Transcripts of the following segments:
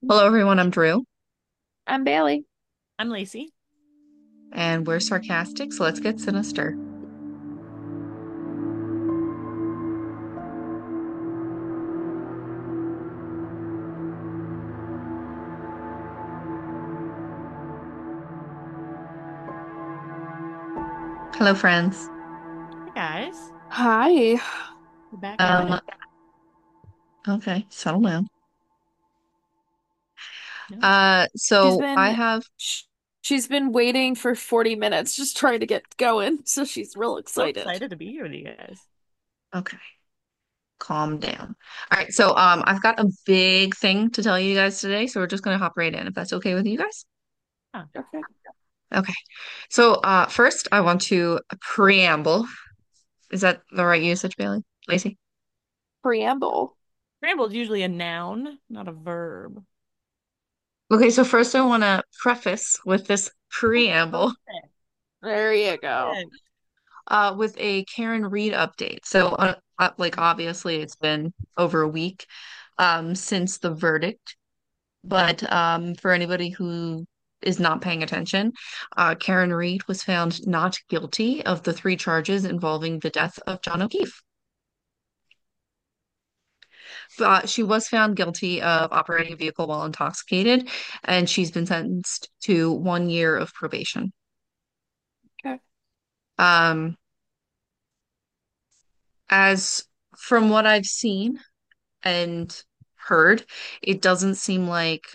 Hello, everyone. I'm Drew, I'm Bailey. I'm Lacey. and we're sarcastic, so let's get sinister. Hello, friends. Hey guys, Hi. we're back at Um, it. okay, settle down. No, She's So I been have, sh- she's been waiting for 40 minutes just trying to get going, so she's real so excited. excited to be here with you guys. okay, calm down. All right, so I've got a big thing to tell you guys today, so we're just gonna hop right in, if that's okay with you guys. Huh. Okay. Okay, so first I want to preamble. Is that the right usage, Bailey? Lacey? Preamble. Scrambled is usually a noun, not a verb. Okay, so first I want to preface with this Oh, preamble. perfect. There you go. Perfect. With a Karen Reed update. So, like, obviously, it's been over a week since the verdict. But for anybody who is not paying attention, Karen Reed was found not guilty of the three charges involving the death of John O'Keefe. But she was found guilty of operating a vehicle while intoxicated, and she's been sentenced to 1 year of probation. Okay. Um, as from what I've seen and heard, it doesn't seem like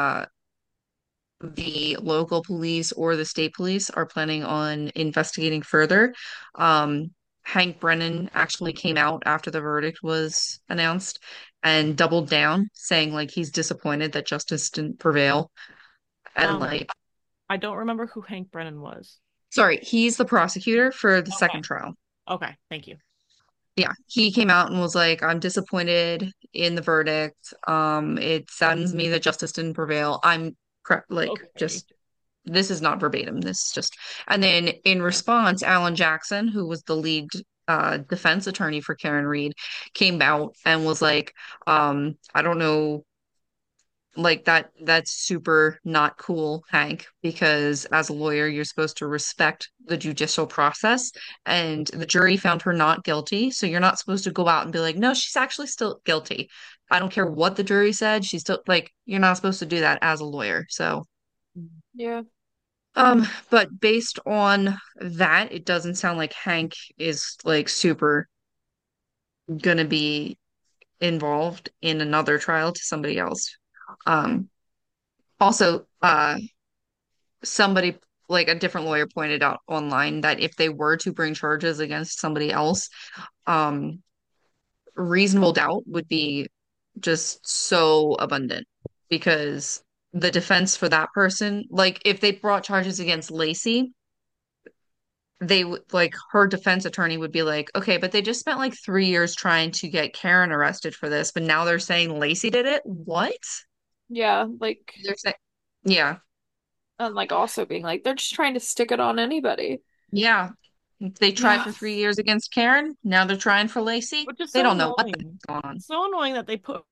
the local police or the state police are planning on investigating further. Um, Hank Brennan actually came out after the verdict was announced and doubled down, saying like he's disappointed that justice didn't prevail. And Um, like, I don't remember who Hank Brennan was. sorry, he's the prosecutor for the Okay. second trial. Okay, thank you. Yeah, he came out and was like, I'm disappointed in the verdict. It saddens me that justice didn't prevail. Like Okay. just this is not verbatim. This is just and then in response, Alan Jackson, who was the lead defense attorney for Karen Reed, came out and was like, I don't know, like that's super not cool, Hank, because as a lawyer, you're supposed to respect the judicial process, and the jury found her not guilty, so you're not supposed to go out and be like, no, she's actually still guilty. I don't care what the jury said, she's still like, you're not supposed to do that as a lawyer. So, Yeah. but based on that, it doesn't sound like Hank is like super gonna be involved in another trial to somebody else. Um, also, somebody like a different lawyer pointed out online that if they were to bring charges against somebody else, um, reasonable doubt would be just so abundant because the defense for that person, like if they brought charges against Lacey, they would like her defense attorney would be like, okay, but they just spent like 3 years trying to get Karen arrested for this, but now they're saying Lacey did it. What? Yeah, like They're saying, yeah, and like also being like they're just trying to stick it on anybody. yeah. They tried Yeah. for 3 years against Karen. Now they're trying for Lacey. Which is They so don't know what the annoying. heck's going on. It's so annoying that they put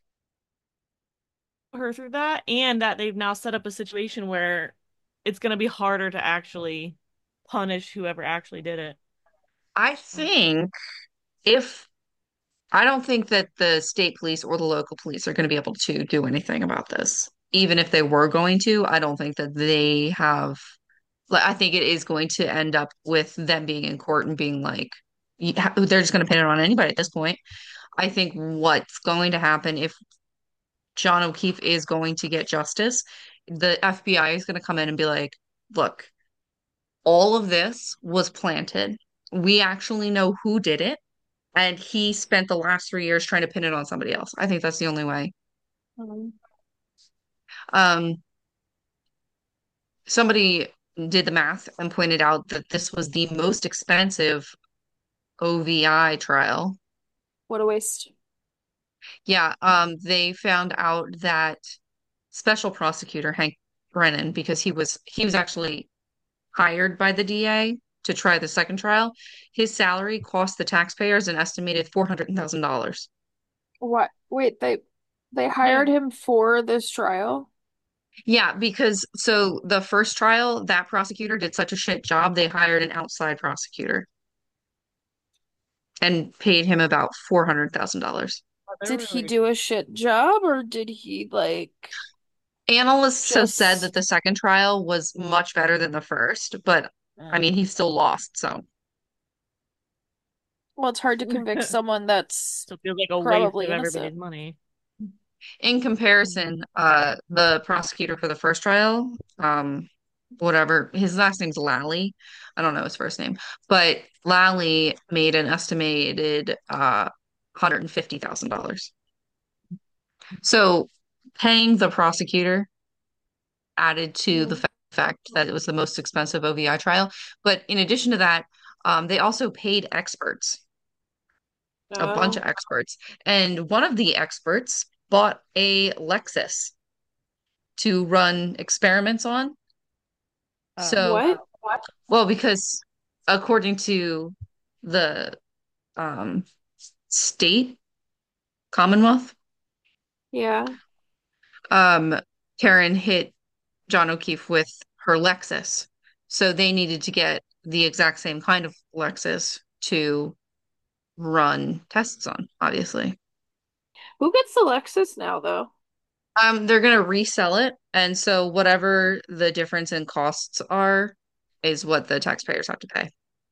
her through that and that they've now set up a situation where it's going to be harder to actually punish whoever actually did it. I think if I don't think that the state police or the local police are going to be able to do anything about this. Even if they were going to, I don't think that they have, like, I think it is going to end up with them being in court and being like, they're just going to pin it on anybody at this point. I think what's going to happen if John O'Keefe is going to get justice, the FBI is going to come in and be like, look, all of this was planted. We actually know who did it, and he spent the last 3 years trying to pin it on somebody else. I think that's the only way. Um, Um, Somebody did the math and pointed out that this was the most expensive OVI trial. what a waste. Yeah, they found out that special prosecutor Hank Brennan, because he was actually hired by the DA to try the second trial, his salary cost the taxpayers an estimated $400,000. What? Wait, they They Yeah. hired him for this trial. Yeah, because so the first trial, that prosecutor did such a shit job, they hired an outside prosecutor and paid him about $400,000. Oh, they're Did he really do a shit job or did he like Analysts have said that just the second trial was much better than the first, but I uh, mean, he still lost, so. well, it's hard to convict someone that's so it feels like a waste probably of innocent. everybody's money. In comparison, the prosecutor for the first trial, whatever, his last name's Lally. I don't know his first name, but Lally made an estimated $150,000. So paying the prosecutor added to the Mhm. fact that it was the most expensive OVI trial. But in addition to that, they also paid experts, a bunch of Oh, experts. And one of the experts bought a Lexus to run experiments on. Oh, So, what? well, because according to the um, state Commonwealth, Yeah. um, Karen hit John O'Keefe with her Lexus. So they needed to get the exact same kind of Lexus to run tests on, obviously. Who gets the Lexus now, though? They're gonna resell it, and so whatever the difference in costs are is what the taxpayers have to pay.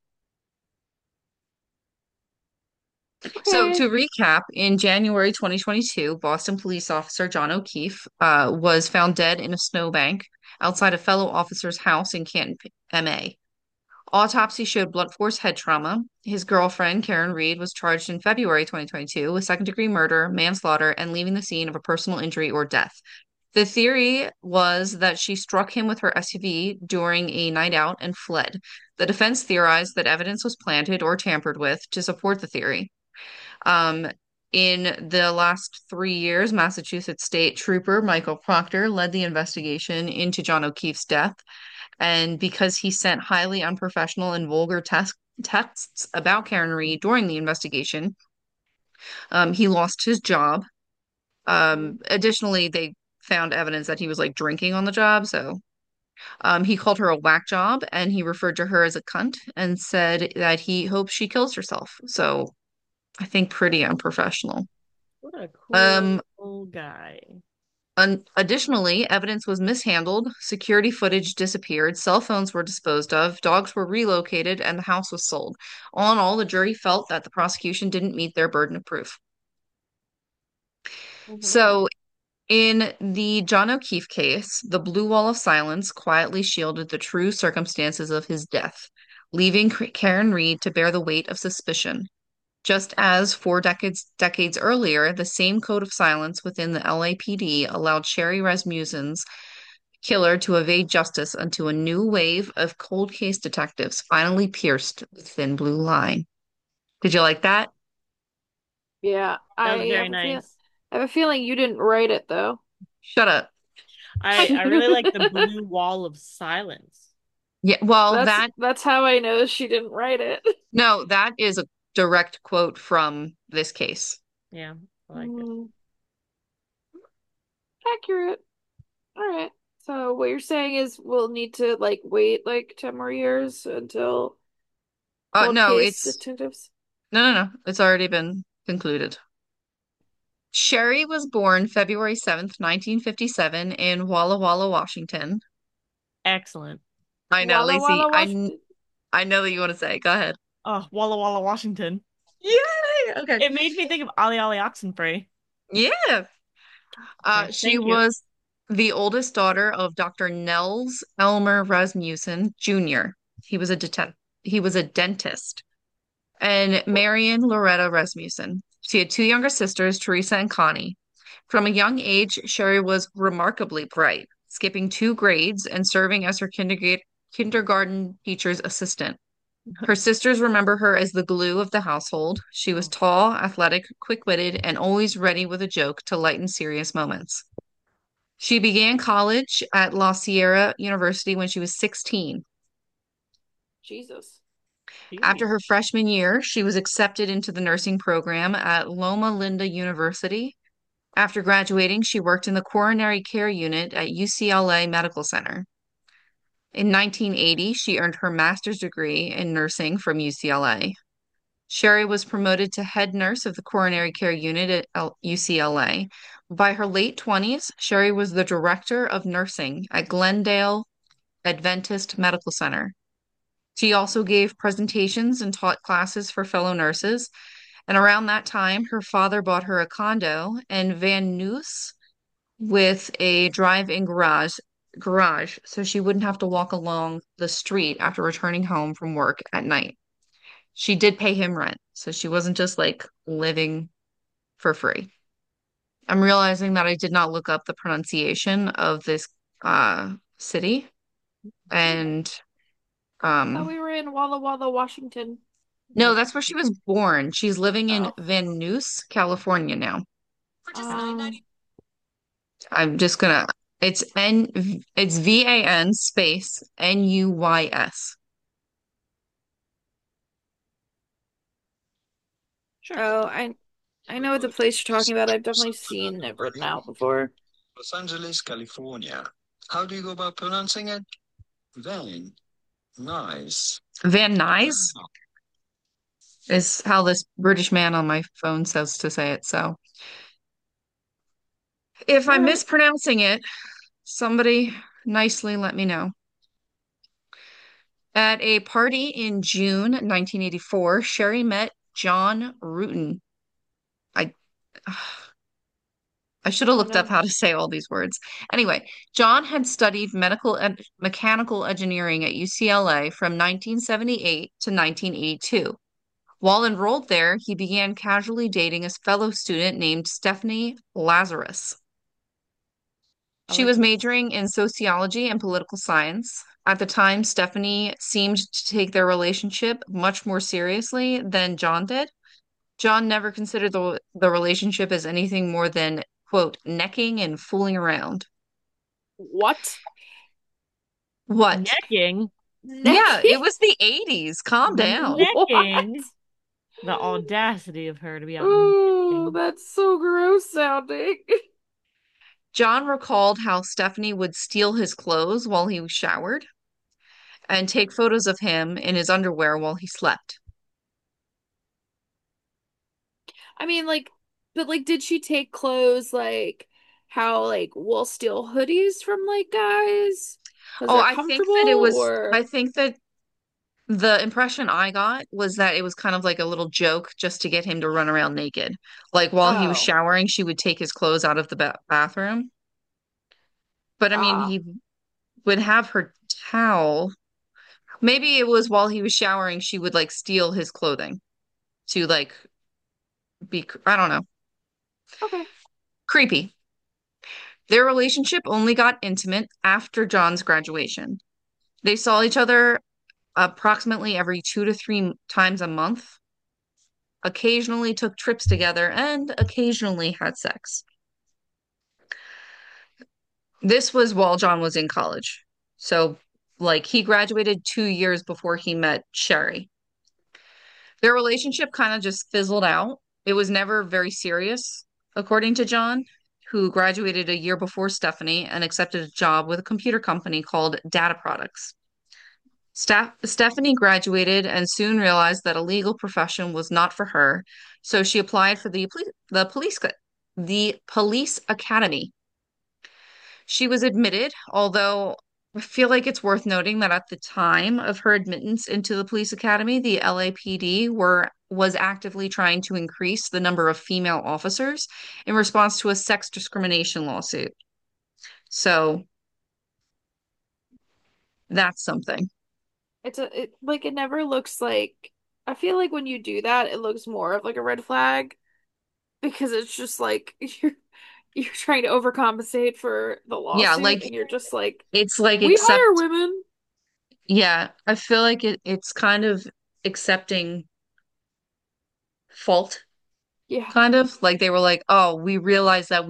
So Okay. to recap, in January 2022, Boston police officer John O'Keefe was found dead in a snowbank outside a fellow officer's house in Canton, MA. Autopsy showed blunt force head trauma. His girlfriend, Karen Reed, was charged in February 2022 with second-degree murder, manslaughter, and leaving the scene of a personal injury or death. The theory was that she struck him with her SUV during a night out and fled. The defense theorized that evidence was planted or tampered with to support the theory. Um, in the last 3 years, Massachusetts State Trooper Michael Proctor led the investigation into John O'Keefe's death. And because he sent highly unprofessional and vulgar texts about Karen Reed during the investigation, he lost his job. Mhm. Additionally, they found evidence that he was like drinking on the job. So he called her a whack job and he referred to her as a cunt and said that he hopes she kills herself. So I think pretty unprofessional. what a Um, cool guy. Additionally, evidence was mishandled, security footage disappeared, cell phones were disposed of, dogs were relocated, and the house was sold. All in all, the jury felt that the prosecution didn't meet their burden of proof. Mhm. So, in the John O'Keefe case, the blue wall of silence quietly shielded the true circumstances of his death, leaving Karen Reed to bear the weight of suspicion. Just as 4 decades earlier, the same code of silence within the LAPD allowed Sherry Rasmussen's killer to evade justice until a new wave of cold case detectives finally pierced the thin blue line. Did you like that? Yeah, That was very nice. I have a feeling you didn't write it though. Shut up. I really like the blue wall of silence. Yeah, well, That's how I know she didn't write it. no, that is a direct quote from this case. Yeah, I liked it. Mm, accurate. All right. So what you're saying is we'll need to like wait like 10 more years until cold No, case detectives. no. It's already been concluded. Sherry was born February 7th, 1957 in Walla Walla, Washington. Excellent. I know, Walla Lacey. Walla, Washington. I know that you want to say. Go ahead. Oh, Walla Walla, Washington. Yay! Okay. It made me think of Ali Ali Oxenfree. Yeah. Okay, She thank you. was the oldest daughter of Dr. Nels Elmer Rasmussen Jr. He was a he was a dentist. And Marion Loretta Rasmussen. She had two younger sisters, Teresa and Connie. From a young age, Sherry was remarkably bright, skipping 2 grades and serving as her kindergarten teacher's assistant. Her sisters remember her as the glue of the household. She was Oh, tall, athletic, quick-witted, and always ready with a joke to lighten serious moments. She began college at La Sierra University when she was 16. Jesus. After jeez. her freshman year, she was accepted into the nursing program at Loma Linda University. After graduating, she worked in the coronary care unit at UCLA Medical Center. In 1980, she earned her master's degree in nursing from UCLA. Sherry was promoted to head nurse of the coronary care unit at UCLA. By her late 20s, Sherry was the director of nursing at Glendale Adventist Medical Center. She also gave presentations and taught classes for fellow nurses. And around that time, her father bought her a condo in Van Nuys with a drive-in garage so she wouldn't have to walk along the street after returning home from work at night. She did pay him rent, so she wasn't just like living for free. I'm realizing that I did not look up the pronunciation of this city, and Thought um we were in Walla Walla, Washington. no, that's where she was born. She's living in Oh. Van Nuys, California now. Um, I'm just gonna it's VAN space NUYS. Sure. oh, I know the place you're talking about. I've definitely seen it written out before. Los Angeles, California. How do you go about pronouncing it? Van. Nice. Van Nuys is how this British man on my phone says to say it. So if All I'm right. mispronouncing it, somebody nicely let me know. At a party in June 1984, Sherry met John Rutan. I I should have Oh looked up no. how to say all these words. Anyway, John had studied mechanical engineering at UCLA from 1978 to 1982. While enrolled there, he began casually dating a fellow student named Stephanie Lazarus. I She like was this. majoring in sociology and political science. At the time, Stephanie seemed to take their relationship much more seriously than John did. John never considered the relationship as anything more than, quote, necking and fooling around. What? What? Necking. Yeah, Necking? it was the 80s. Calm down. What? Necking. The audacity of her to be out Oh, necking. that's so gross sounding. John recalled how Stephanie would steal his clothes while he showered and take photos of him in his underwear while he slept. I mean, like, but like, did she take clothes like how like we'll steal hoodies from like guys because Oh, they're comfortable I or think that the impression I got was that it was kind of like a little joke just to get him to run around naked. Like while he was oh, showering, she would take his clothes out of the bathroom. But I mean, ah, he would have her towel. Maybe it was while he was showering, she would like steal his clothing to like I don't know, okay. creepy. Their relationship only got intimate after John's graduation. They saw each other approximately every 2 to 3 times a month, occasionally took trips together, and occasionally had sex. This was while John was in college. So, like, he graduated 2 years before he met Sherry. Their relationship kind of just fizzled out. It was never very serious, according to John, who graduated a year before Stephanie and accepted a job with a computer company called Data Products. Stephanie graduated and soon realized that a legal profession was not for her, so she applied for the police academy. She was admitted, although I feel like it's worth noting that at the time of her admittance into the police academy, the LAPD was actively trying to increase the number of female officers in response to a sex discrimination lawsuit. So that's something. It like it never looks like I feel like when you do that, it looks more of like a red flag because it's just like you're trying to overcompensate for the Yeah, lawsuit like and you're just like, it's like we hire accept women. yeah, I feel like it's kind of accepting fault, Yeah, kind of. Like they were like, oh, we realized that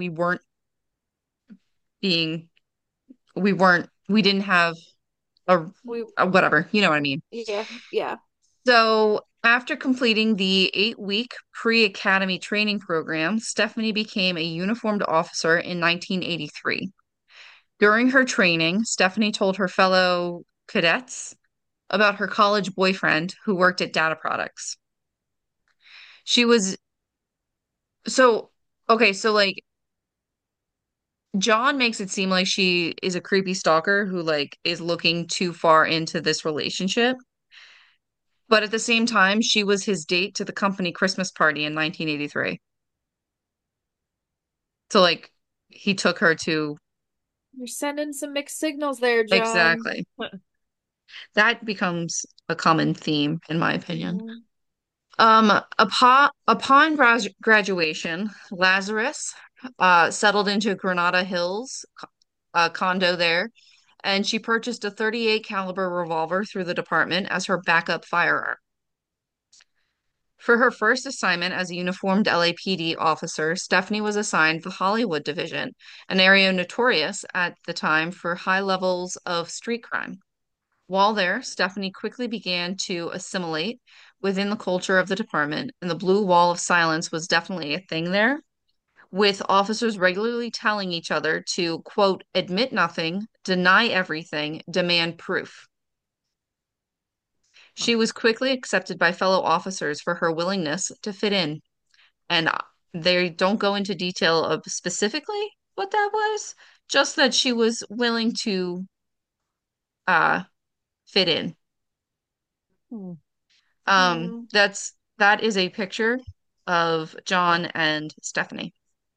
being, we didn't have a, we a whatever, you know what I mean? yeah, yeah. So After completing the 8-week pre-academy training program, Stephanie became a uniformed officer in 1983. During her training, Stephanie told her fellow cadets about her college boyfriend who worked at Data Products. She was so okay, so like John makes it seem like she is a creepy stalker who like is looking too far into this relationship. But at the same time, she was his date to the company Christmas party in 1983. So like he took her to You're sending some mixed signals there, John. exactly. That becomes a common theme in my opinion. Mhm. Upon graduation, Lazarus settled into Granada Hills, a condo there, and she purchased a 38 caliber revolver through the department as her backup firearm. For her first assignment as a uniformed LAPD officer, Stephanie was assigned the Hollywood Division, an area notorious at the time for high levels of street crime. While there, Stephanie quickly began to assimilate within the culture of the department, and the blue wall of silence was definitely a thing there, with officers regularly telling each other to, quote, admit nothing, deny everything, demand proof. She was quickly accepted by fellow officers for her willingness to fit in, and they don't go into detail of specifically what that was, just that she was willing to uh, fit in. Hmm. Hmm. That is a picture of John and Stephanie.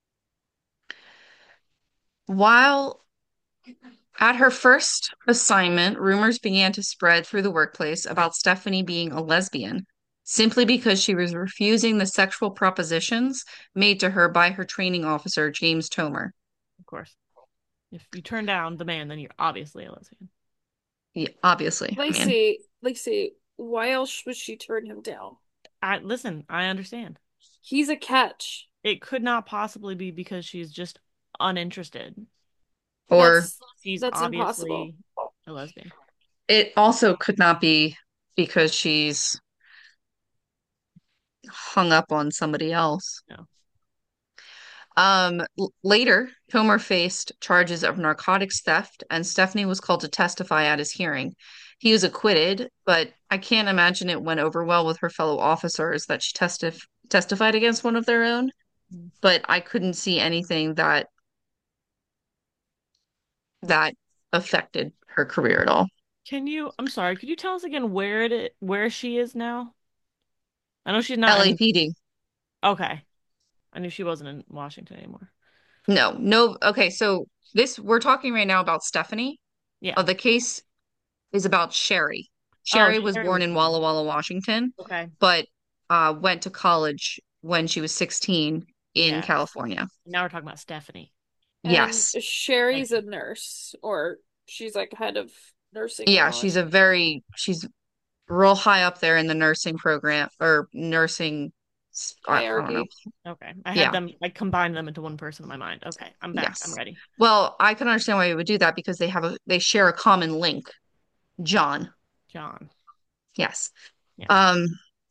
While at her first assignment, rumors began to spread through the workplace about Stephanie being a lesbian, simply because she was refusing the sexual propositions made to her by her training officer, James Tomer. Of course. If you turn down the man, then you're obviously a lesbian. Yeah, obviously, I mean, Lacey, why else would she turn him down? Listen, I understand. He's a catch. It could not possibly be because she's just uninterested. or She's That's impossible. obviously a lesbian. it also could not be because she's hung up on somebody else. No. Later, Tomer faced charges of narcotics theft, and Stephanie was called to testify at his hearing. He was acquitted, but I can't imagine it went over well with her fellow officers that she testified against one of their own. Mm. But I couldn't see anything that affected her career at all. I'm sorry, could you tell us again where she is now? I know she's not in, LAPD. okay. I knew she wasn't in Washington anymore. No, no. Okay, so this we're talking right now about Stephanie. Yeah. The case is about Sherry. Oh, Sherry was Sherry born was in the one. Walla Walla, Washington, Okay. but went to college when she was 16 in Yeah. California. Now we're talking about Stephanie. And Yes. Sherry's Thank a you. nurse, or she's like head of nursing Yeah, now. she's real high up there in the nursing program or nursing, I don't know. Hierarchy. Okay. Yeah, I combined them into one person in my mind. Okay. I'm back. I'm yes. ready. Well, I can understand why you would do that because they share a common link, John. John. Yes. Yeah. Um,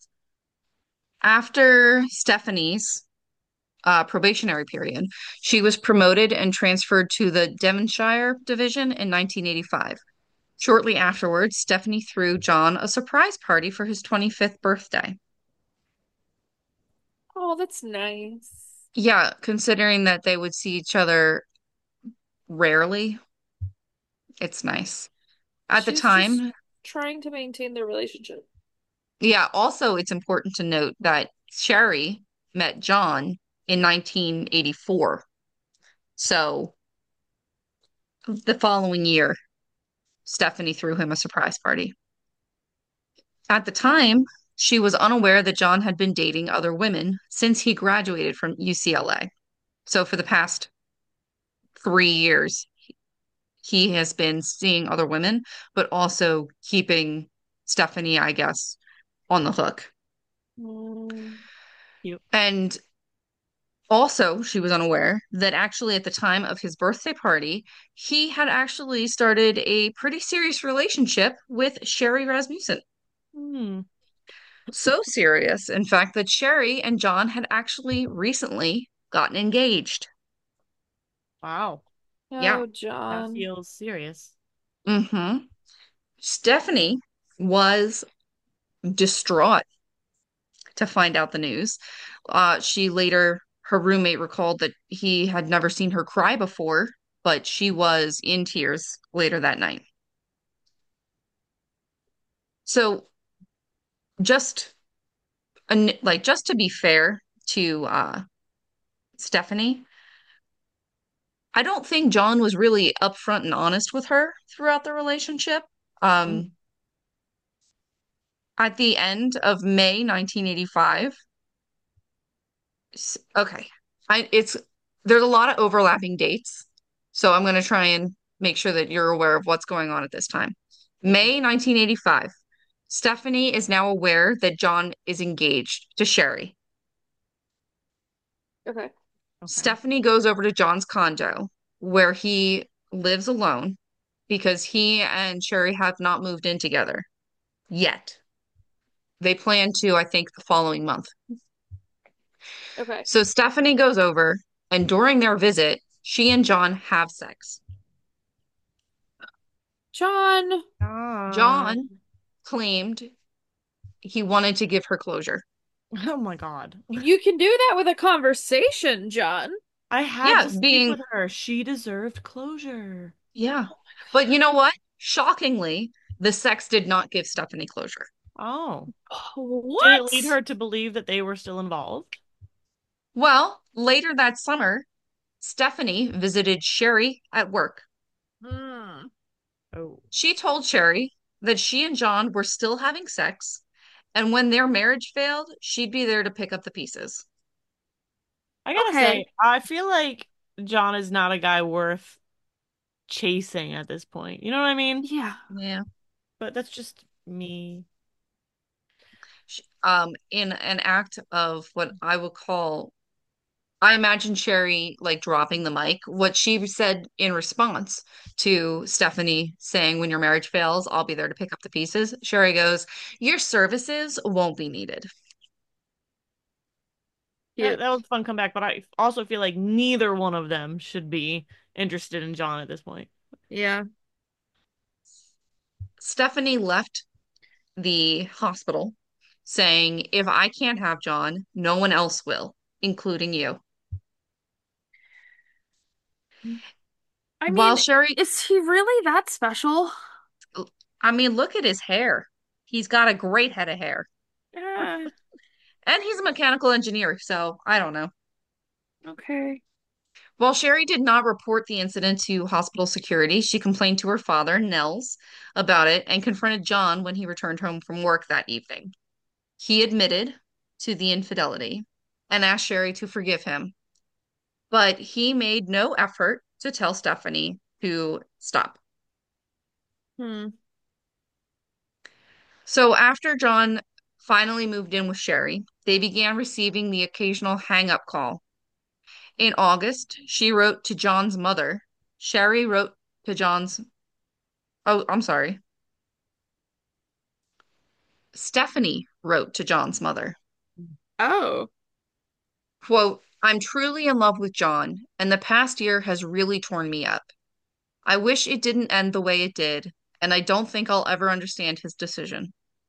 After Stephanie's probationary period, she was promoted and transferred to the Devonshire Division in 1985. Shortly afterwards, Stephanie threw John a surprise party for his 25th birthday. Oh, that's nice. Yeah, considering that they would see each other rarely, it's nice. At the She's just time, trying to maintain their relationship. yeah, also it's important to note that Sherry met John in 1984. So the following year, Stephanie threw him a surprise party. At the time, she was unaware that John had been dating other women since he graduated from UCLA. So for the past 3 years, he has been seeing other women, but also keeping Stephanie, I guess, on the hook. Mm. Cute. And also, she was unaware that actually at the time of his birthday party, he had actually started a pretty serious relationship with Sherry Rasmussen. Hmm. So serious, in fact, that Sherry and John had actually recently gotten engaged. Wow. Yeah. Oh, That John. feels serious. Mm-hmm. Stephanie was distraught to find out the news. Her roommate recalled that he had never seen her cry before, but she was in tears later that night. So just just to be fair to Stephanie, I don't think John was really upfront and honest with her throughout the relationship. Mm. Um, at the end of May 1985, okay, it's there's a lot of overlapping dates, so I'm going to try and make sure that you're aware of what's going on at this time. May 1985, Stephanie is now aware that John is engaged to Sherry. Okay. Okay. Stephanie goes over to John's condo where he lives alone because he and Sherry have not moved in together yet. They plan to, I think, the following month. Okay. So Stephanie goes over, and during their visit, she and John have sex. John, Ah. John claimed he wanted to give her closure. Oh my God. you can do that with a conversation, John. I had Yeah, to sleep being, with her. She deserved closure. yeah. But you know what? Shockingly, the sex did not give Stephanie closure. Oh. Did it lead What? her to believe that they were still involved? Well, later that summer, Stephanie visited Sherry at work. Hmm. Oh. She told Sherry that she and John were still having sex, and when their marriage failed, she'd be there to pick up the pieces. I gotta say, Okay. I feel like John is not a guy worth chasing at this point. You know what I mean? Yeah. Yeah. But that's just me. In an act of what I would call, I imagine Sherry like dropping the mic. What she said in response to Stephanie saying, "When your marriage fails, I'll be there to pick up the pieces." Sherry goes, "Your services won't be needed." Yeah. That was a fun comeback, but I also feel like neither one of them should be interested in John at this point. Yeah. Stephanie left the hospital saying, "If I can't have John, no one else will, including you." I While mean, Sherry, is he really that special? I mean, look at his hair. He's got a great head of hair. Yeah. And he's a mechanical engineer, so I don't know. Okay. While Sherry did not report the incident to hospital security, she complained to her father, Nels, about it and confronted John when he returned home from work that evening. He admitted to the infidelity and asked Sherry to forgive him, but he made no effort to tell Stephanie to stop. Hmm. So after John finally moved in with Sherry, they began receiving the occasional hang-up call. In August, she wrote to John's mother. Sherry wrote to John's, oh, I'm sorry. Stephanie wrote to John's mother. Oh. Quote, "I'm truly in love with John, and the past year has really torn me up. I wish it didn't end the way it did, and I don't think I'll ever understand his decision."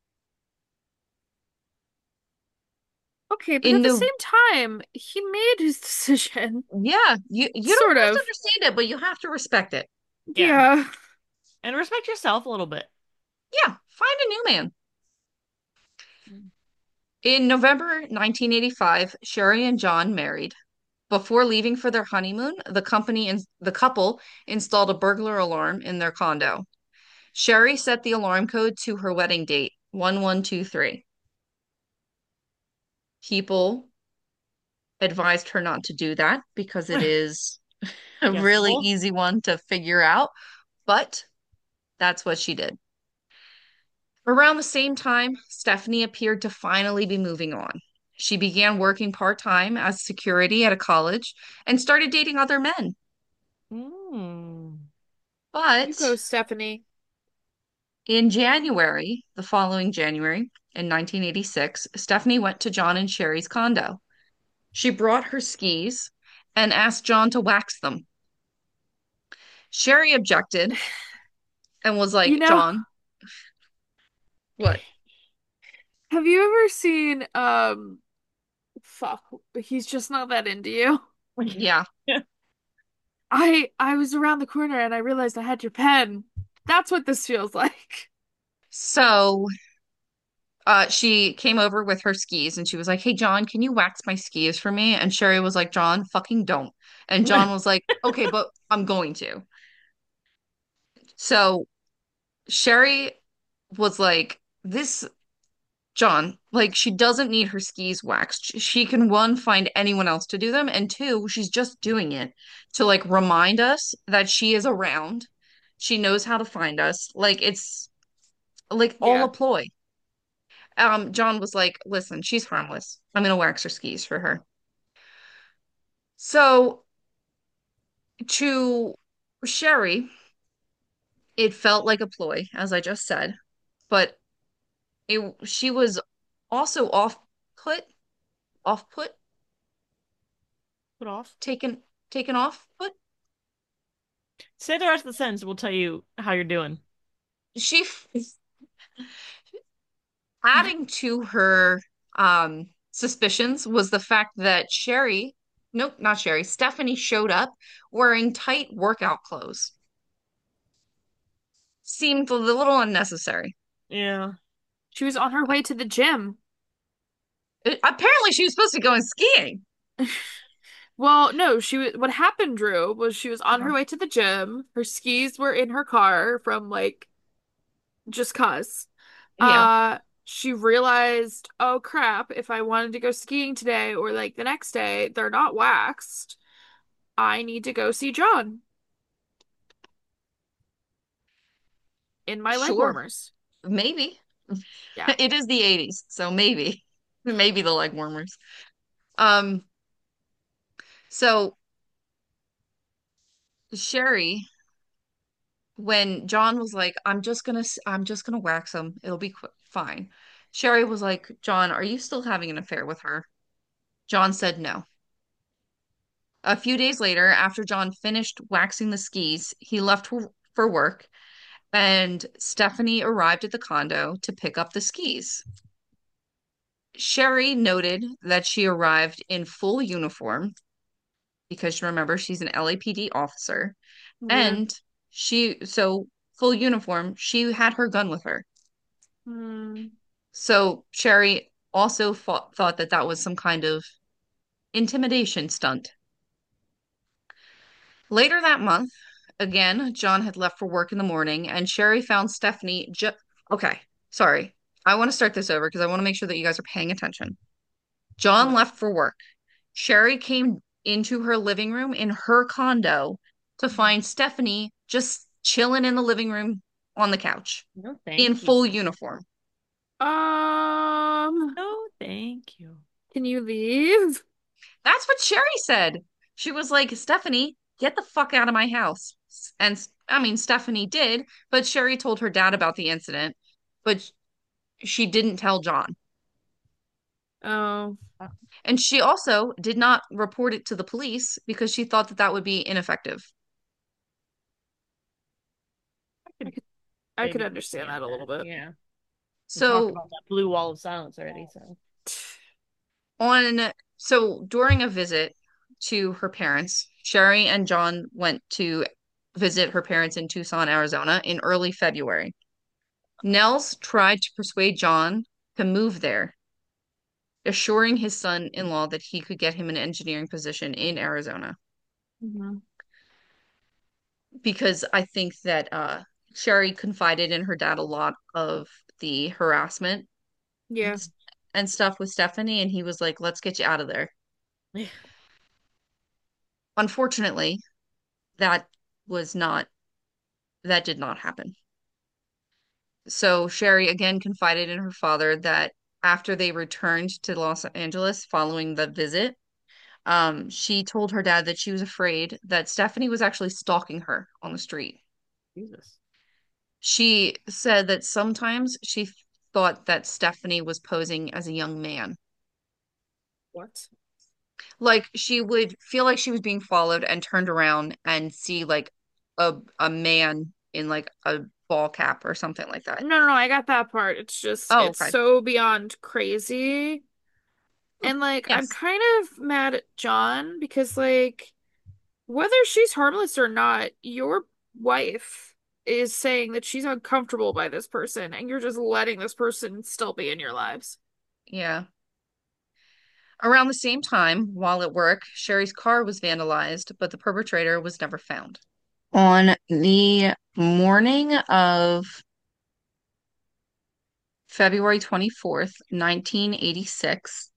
Okay, but In at the no, same time, he made his decision. yeah, you don't Sort have to of. understand it, but you have to respect it. Yeah. Yeah. And respect yourself a little bit. Yeah, find a new man. In November 1985, Sherry and John married. Before leaving for their honeymoon, the couple installed a burglar alarm in their condo. Sherry set the alarm code to her wedding date, 1123. People advised her not to do that because it is a really Guessable. easy one to figure out, but that's what she did. Around the same time, Stephanie appeared to finally be moving on. She began working part-time as security at a college and started dating other men. Mm. You go, But Stephanie. in January, the following January, in 1986, Stephanie went to John and Sherry's condo. She brought her skis and asked John to wax them. Sherry objected and was You like, know, John, what? have you ever seen fuck, he's just not that into you? Yeah. I was around the corner and I realized I had your pen. That's what this feels like. So she came over with her skis and she was like, Hey, John, can you wax my skis for me? And Sherry was like, John, fucking don't. And John was like, Okay, but I'm going to. So Sherry was like, This, John, like, she doesn't need her skis waxed. She can, one, find anyone else to do them. And two, she's just doing it to, like, remind us that she is around. She knows how to find us. Like, it's like all Yeah. a ploy. John was like, listen, she's harmless. I'm gonna wax her skis for her. So to Sherry, it felt like a ploy, as I just said, but she was also off put, Put off. taken off put. Say the rest of the sentence. We'll tell you how you're doing. She adding to her suspicions was the fact that nope, not Sherry, Stephanie showed up wearing tight workout clothes. Seemed a little unnecessary. Yeah. She was on her way to the gym. Apparently, she was supposed to be going skiing. Well, no, what happened, Drew, was she was on Uh-huh. her way to the gym. Her skis were in her car from like just 'cause. Yeah, She realized, oh crap, if I wanted to go skiing today or like the next day, they're not waxed. I need to go see John in my leg sure, warmers. maybe. Yeah. It is the 80s, so maybe the leg warmers. Um, so Sherry, when John was like, I'm just gonna wax him. It'll be fine. Sherry was like, John, are you still having an affair with her? John said no. A few days later, after John finished waxing the skis, he left for work, and Stephanie arrived at the condo to pick up the skis. Sherry noted that she arrived in full uniform because remember, she's an LAPD officer, Yeah. and so full uniform, she had her gun with her. Hmm. So Sherry also thought that that was some kind of intimidation stunt. Later that month, again, John had left for work in the morning, and Sherry found Stephanie okay, sorry. I want to start this over because I want to make sure that you guys are paying attention. John What? left for work. Sherry came into her living room in her condo to find Stephanie just chilling in the living room on the couch No, in thank you. full uniform. No, thank you. Can you leave? That's what Sherry said. She was like, Stephanie, get the fuck out of my house. And I mean, Stephanie did, but Sherry told her dad about the incident, but she didn't tell John. Oh, And she also did not report it to the police because she thought that that would be ineffective. I I could could I could maybe understand understand that a little that. bit. Yeah. We talked So about that blue wall of silence already, so. on so during a visit to her parents, Sherry and John went to visit her parents in Tucson, Arizona in early February. Nels tried to persuade John to move there, assuring his son-in-law that he could get him an engineering position in Arizona. Hmm. Because I think that Sherry confided in her dad a lot of the harassment Yeah. and, and stuff with Stephanie, and he was like, let's get you out of there. Yeah. Unfortunately, that was not that did not happen. So Sherry again confided in her father that after they returned to Los Angeles following the visit, she told her dad that she was afraid that Stephanie was actually stalking her on the street. Jesus. She said that sometimes she thought that Stephanie was posing as a young man. What? Like she would feel like she was being followed and turned around and see like a man in like a ball cap or something like that. No, no, no, I got that part. It's just, Oh, it's okay. so beyond crazy. And like, I'm Yes. kind of mad at John because, like, whether she's harmless or not, your wife is saying that she's uncomfortable by this person, and you're just letting this person still be in your lives. Yeah. Around the same time, while at work, Sherry's car was vandalized, but the perpetrator was never found. On the morning of February 24th, 1986,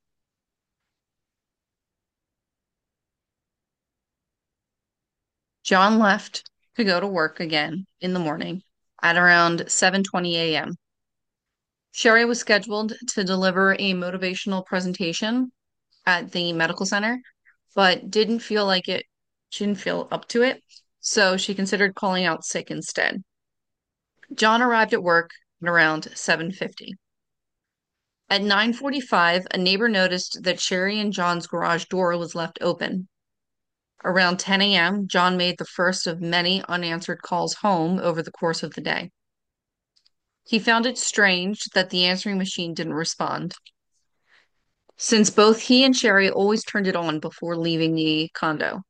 John left to go to work again in the morning at around 7:20 a.m. Sherry was scheduled to deliver a motivational presentation at the medical center, but didn't feel like it, she didn't feel up to it, so she considered calling out sick instead. John arrived at work at around 7:50. At 9:45, a neighbor noticed that Sherry and John's garage door was left open. Around 10 a.m., John made the first of many unanswered calls home over the course of the day. He found it strange that the answering machine didn't respond, since both he and Sherry always turned it on before leaving the condo.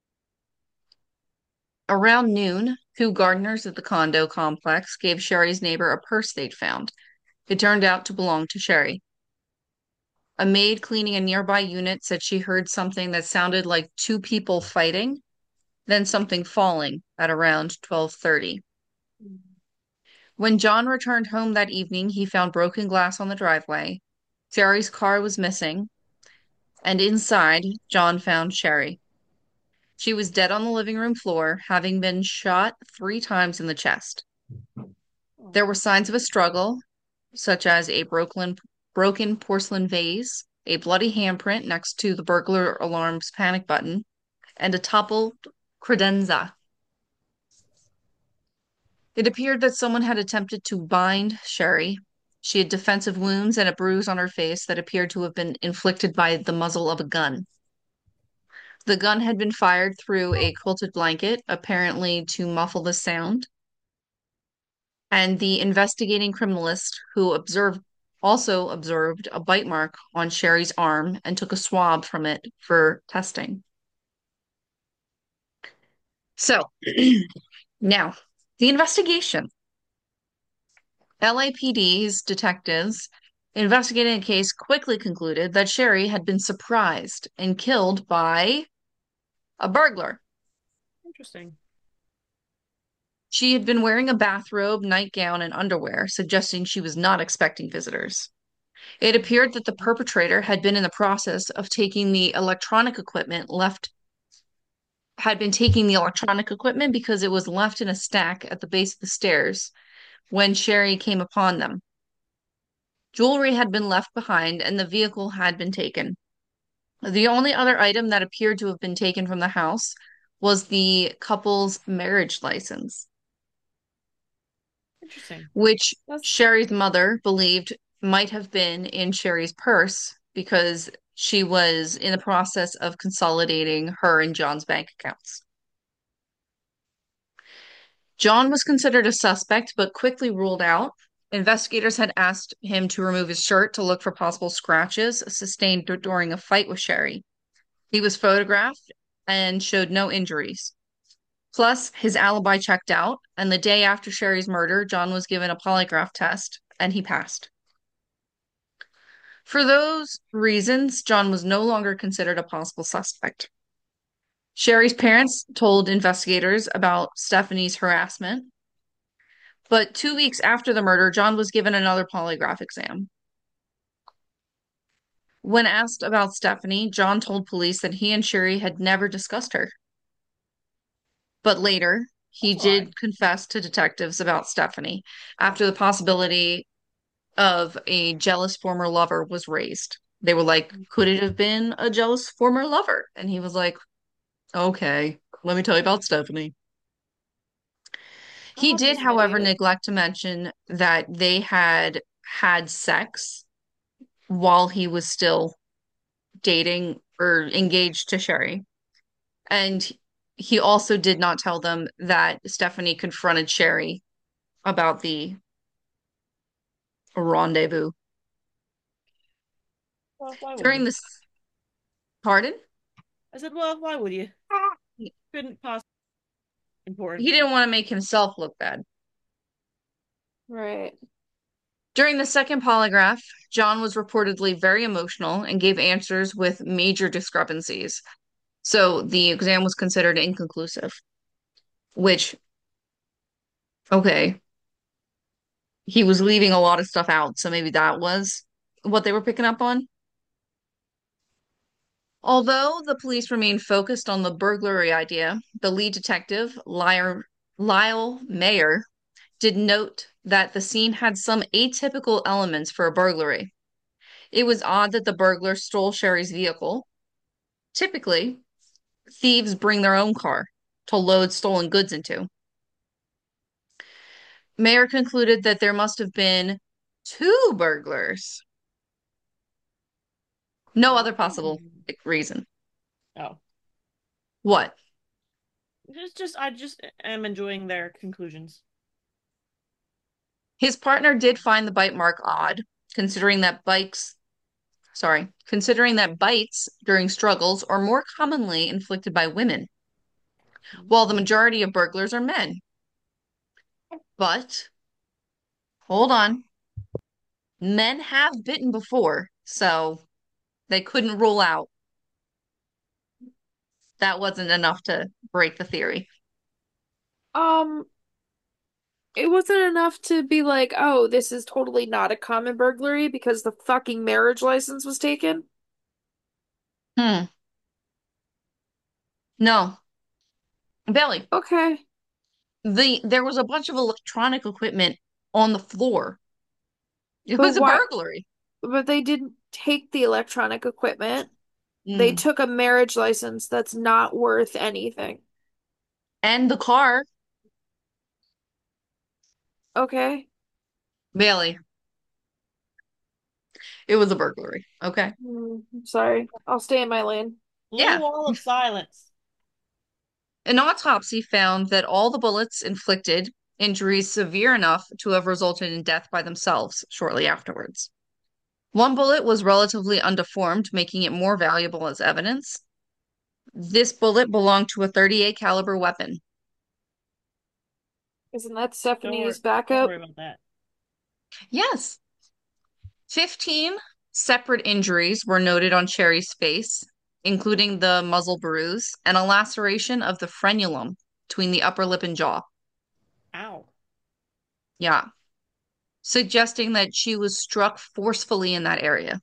Around noon, two gardeners at the condo complex gave Sherry's neighbor a purse they'd found. It turned out to belong to Sherry. A maid cleaning a nearby unit said she heard something that sounded like two people fighting, then something falling at around 12:30. When John returned home that evening, he found broken glass on the driveway. Sherry's car was missing, and inside, John found Sherry. She was dead on the living room floor, having been shot 3 times in the chest. There were signs of a struggle, such as a broken porcelain vase, a bloody handprint next to the burglar alarm's panic button, and a toppled credenza. It appeared that someone had attempted to bind Sherry. She had defensive wounds and a bruise on her face that appeared to have been inflicted by the muzzle of a gun. The gun had been fired through a quilted blanket, apparently to muffle the sound. And the investigating criminalist who also observed a bite mark on Sherry's arm and took a swab from it for testing. So, now, the investigation. LAPD's detectives investigating a case quickly concluded that Sherry had been surprised and killed by a burglar. Interesting. She had been wearing a bathrobe, nightgown, and underwear, suggesting she was not expecting visitors. It appeared that the perpetrator had been in the process of taking the electronic equipment had been taking the electronic equipment because it was left in a stack at the base of the stairs when Sherry came upon them. Jewelry had been left behind and the vehicle had been taken. The only other item that appeared to have been taken from the house was the couple's marriage license, Interesting. which That's Sherry's mother believed might have been in Sherry's purse because she was in the process of consolidating her and John's bank accounts. John was considered a suspect, but quickly ruled out. Investigators had asked him to remove his shirt to look for possible scratches sustained during a fight with Sherry. He was photographed and showed no injuries. Plus, his alibi checked out, and the day after Sherry's murder, John was given a polygraph test, and he passed. For those reasons, John was no longer considered a possible suspect. Sherry's parents told investigators about Stephanie's harassment, but 2 weeks after the murder, John was given another polygraph exam. When asked about Stephanie, John told police that he and Sherry had never discussed her. But later, he a lie. did confess to detectives about Stephanie after the possibility of a jealous former lover was raised. They were like, could it have been a jealous former lover? And he was like, okay, let me tell you about Stephanie. He God, did, he's an however, idiot. neglect to mention that they had had sex while he was still dating or engaged to Sherry. And he also did not tell them that Stephanie confronted Sherry about the rendezvous. Well, why would During you? this, pardon? I said, well, why would you? Couldn't possibly He important. didn't want to make himself look bad. Right. During the second polygraph, John was reportedly very emotional and gave answers with major discrepancies. So the exam was considered inconclusive, which, okay, he was leaving a lot of stuff out. So maybe that was what they were picking up on. Although the police remained focused on the burglary idea, the lead detective, Lyle Mayer, did note that the scene had some atypical elements for a burglary. It was odd that the burglar stole Sherry's vehicle. Typically, thieves bring their own car to load stolen goods into. Mayer concluded that there must have been two burglars. No other possible Mm. reason. Oh, What? I just am enjoying their conclusions. His partner did find the bite mark odd, considering that considering that bites during struggles are more commonly inflicted by women, while the majority of burglars are men. But hold on, men have bitten before, so they couldn't rule out that wasn't enough to break the theory. Um, it wasn't enough to be like, oh, this is totally not a common burglary because the fucking marriage license was taken. Hmm. No, Billy, Okay. there was a bunch of electronic equipment on the floor. It But was a why? burglary. But they didn't take the electronic equipment. They Mm. took a marriage license that's not worth anything. And the car, Okay. Bailey, it was a burglary. Okay. Sorry. I'll stay in my lane. Blue Yeah. wall of silence. An autopsy found that all the bullets inflicted injuries severe enough to have resulted in death by themselves shortly afterwards. One bullet was relatively undeformed, making it more valuable as evidence. This bullet belonged to a 38 caliber weapon. Isn't that Don't worry, Stephanie's don't backup? worry about that. Yes, 15 separate injuries were noted on Cherry's face, including the muzzle bruise and a laceration of the frenulum between the upper lip and jaw. Ow. Yeah, suggesting that she was struck forcefully in that area.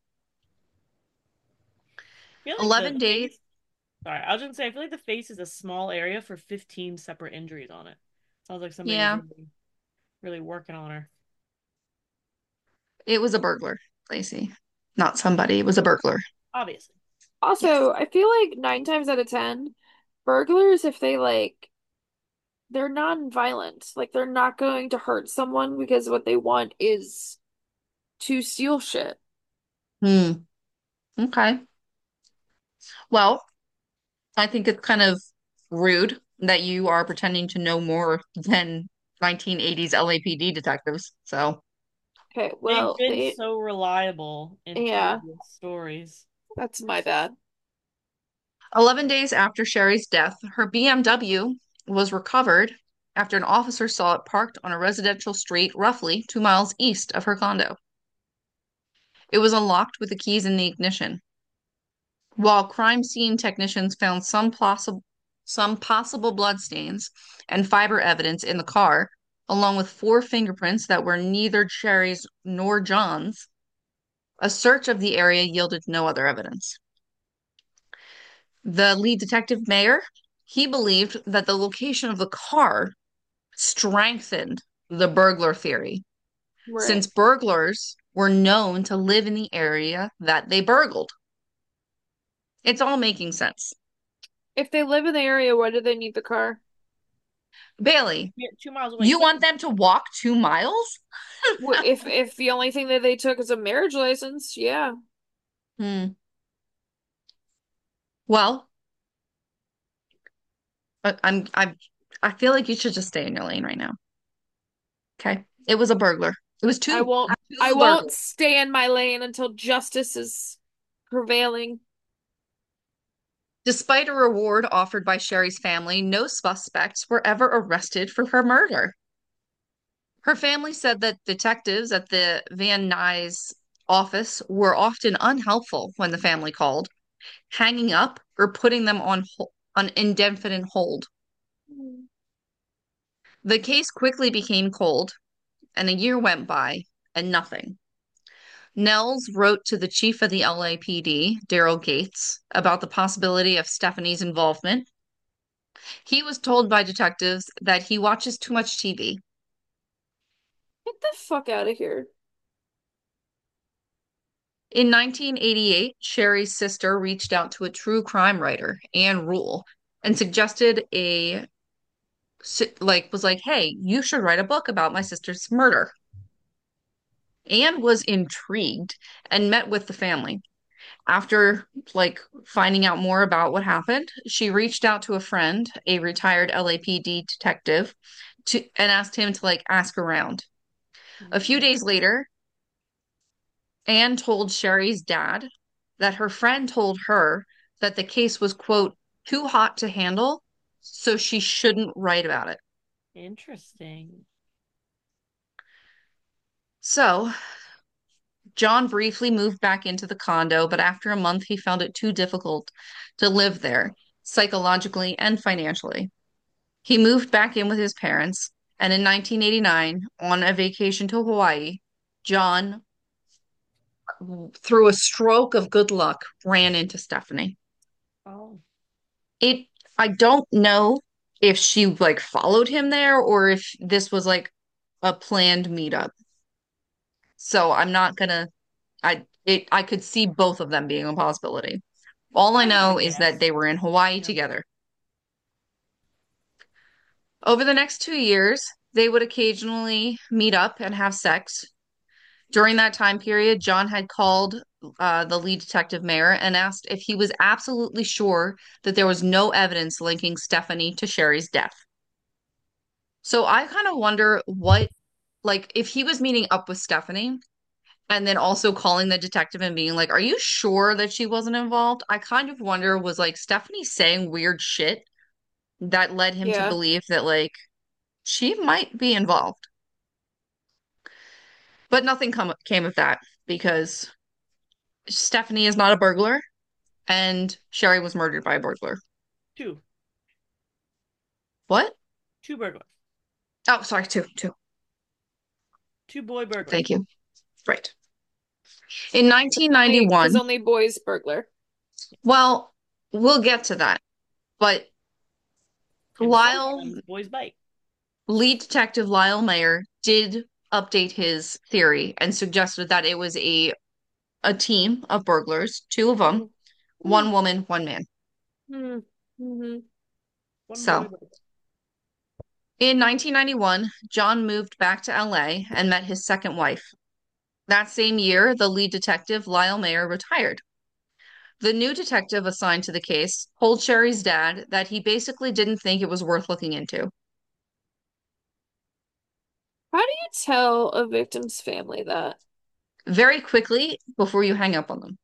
I feel like 11 the days. face. Sorry, I was gonna say I feel like the face is a small area for 15 separate injuries on it. Sounds like somebody was Yeah, really, really working on her. it was a burglar, Lacey. Not somebody, it was a burglar. Obviously. Yes. Also, I feel like 9 times out of 10, burglars, if they they're non-violent. Like they're not going to hurt someone because what they want is to steal shit. Hmm. Okay. Well, I think it's kind of rude that you are pretending to know more than 1980s LAPD detectives. So, Okay, They've well, been so reliable in yeah, previous stories. that's my bad. 11 days after Sherry's death, her BMW was recovered after an officer saw it parked on a residential street roughly 2 miles east of her condo. It was unlocked with the keys in the ignition. While crime scene technicians found some possible bloodstains and fiber evidence in the car, along with four fingerprints that were neither Sherry's nor John's, a search of the area yielded no other evidence. The lead detective Mayer, he believed that the location of the car strengthened the burglar theory, since Right. burglars were known to live in the area that they burgled. It's all making sense. If they live in the area, why do they need the car? Bailey, Yeah, 2 miles away you quick. want them to walk 2 miles? If the only thing that they took is a marriage license, yeah. Hmm. Well, I feel like you should just stay in your lane right now. Okay. It was a burglar. It was I two. won't I Two won't burglars. stay in my lane until justice is prevailing. Despite a reward offered by Sherry's family, no suspects were ever arrested for her murder. Her family said that detectives at the Van Nuys office were often unhelpful when the family called, hanging up or putting them on indefinite hold. The case quickly became cold, and a year went by, and nothing. Nels wrote to the chief of the LAPD, Daryl Gates, about the possibility of Stephanie's involvement. He was told by detectives that he watches too much TV. Get the fuck out of here. In 1988, Sherry's sister reached out to a true crime writer, Anne Rule, and suggested was like, hey, you should write a book about my sister's murder. Anne was intrigued and met with the family. After finding out more about what happened, she reached out to a friend, a retired LAPD detective, and asked him to ask around. A few days later, Anne told Sherry's dad that her friend told her that the case was, quote, too hot to handle, so she shouldn't write about it. Interesting. So, John briefly moved back into the condo, but after a month, he found it too difficult to live there, psychologically and financially. He moved back in with his parents, and in 1989, on a vacation to Hawaii, John, through a stroke of good luck, ran into Stephanie. Oh. It, I don't know if she followed him there or if this was a planned meetup. So I'm not gonna, I could see both of them being a possibility. All I I have a know is that guess. they were in Hawaii Yeah. together. Over the next 2 years, they would occasionally meet up and have sex. During that time period, John had called the lead detective mayor and asked if he was absolutely sure that there was no evidence linking Stephanie to Sherry's death. So I kind of wonder if he was meeting up with Stephanie and then also calling the detective and being like, are you sure that she wasn't involved? I kind of wonder, was Stephanie saying weird shit that led him to Yeah. believe that she might be involved. But nothing came of that because Stephanie is not a burglar and Sherry was murdered by a burglar. Two. What? Two burglars. Oh, sorry, two. Two boy burglars. Thank you. Right. In Because 1991, only boys burglar. well, we'll get to that. But And Lyle, sometimes boys bite. lead detective Lyle Mayer did update his theory and suggested that it was a team of burglars, two of them, Mm. one woman, one man. Mm. Mm-hmm. One boy So, burglar. in 1991, John moved back to LA and met his second wife. That same year, the lead detective, Lyle Mayer, retired. The new detective assigned to the case told Sherry's dad that he basically didn't think it was worth looking into. How do you tell a victim's family that? Very quickly, before you hang up on them.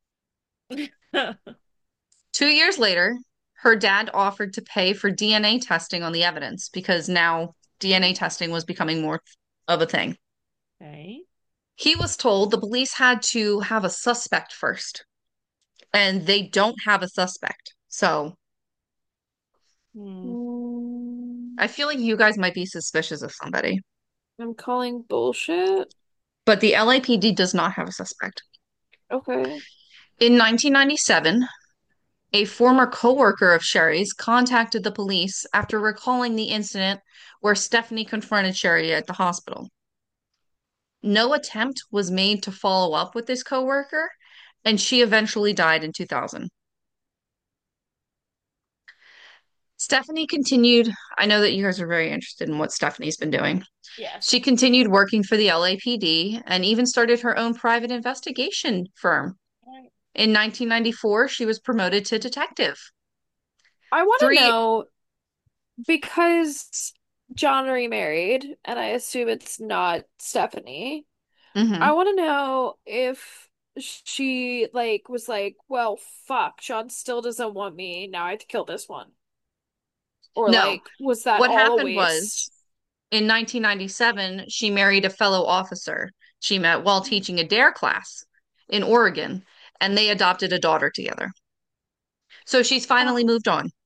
2 years later, her dad offered to pay for DNA testing on the evidence because now DNA testing was becoming more of a thing. Okay. He was told the police had to have a suspect first, and they don't have a suspect. So Hmm. Mm, I feel like you guys might be suspicious of somebody, I'm calling bullshit. but the LAPD does not have a suspect. Okay. In 1997, a former coworker of Sherry's contacted the police after recalling the incident where Stephanie confronted Sherry at the hospital. No attempt was made to follow up with this coworker, and she eventually died in 2000. Stephanie continued. I know that you guys are very interested in what Stephanie's been doing. Yes. She continued working for the LAPD and even started her own private investigation firm. Right. In 1994, she was promoted to detective. I want to Three, know because John remarried, and I assume it's not Stephanie. I mhm. want to know if she like was like, well, fuck, John still doesn't want me. Now I have to kill this one. Or No, like, was that what all a happened waste? was in 1997, she married a fellow officer she met while teaching a DARE class in Oregon, and they adopted a daughter together. So she's finally Oh, moved on.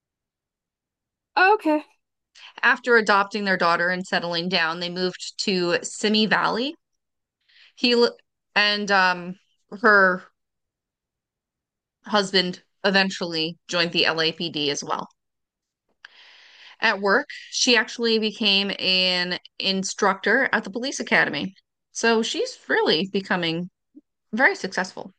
okay. After adopting their daughter and settling down, they moved to Simi Valley. He and her husband eventually joined the LAPD as well. At work, she actually became an instructor at the police academy. So she's really becoming very successful.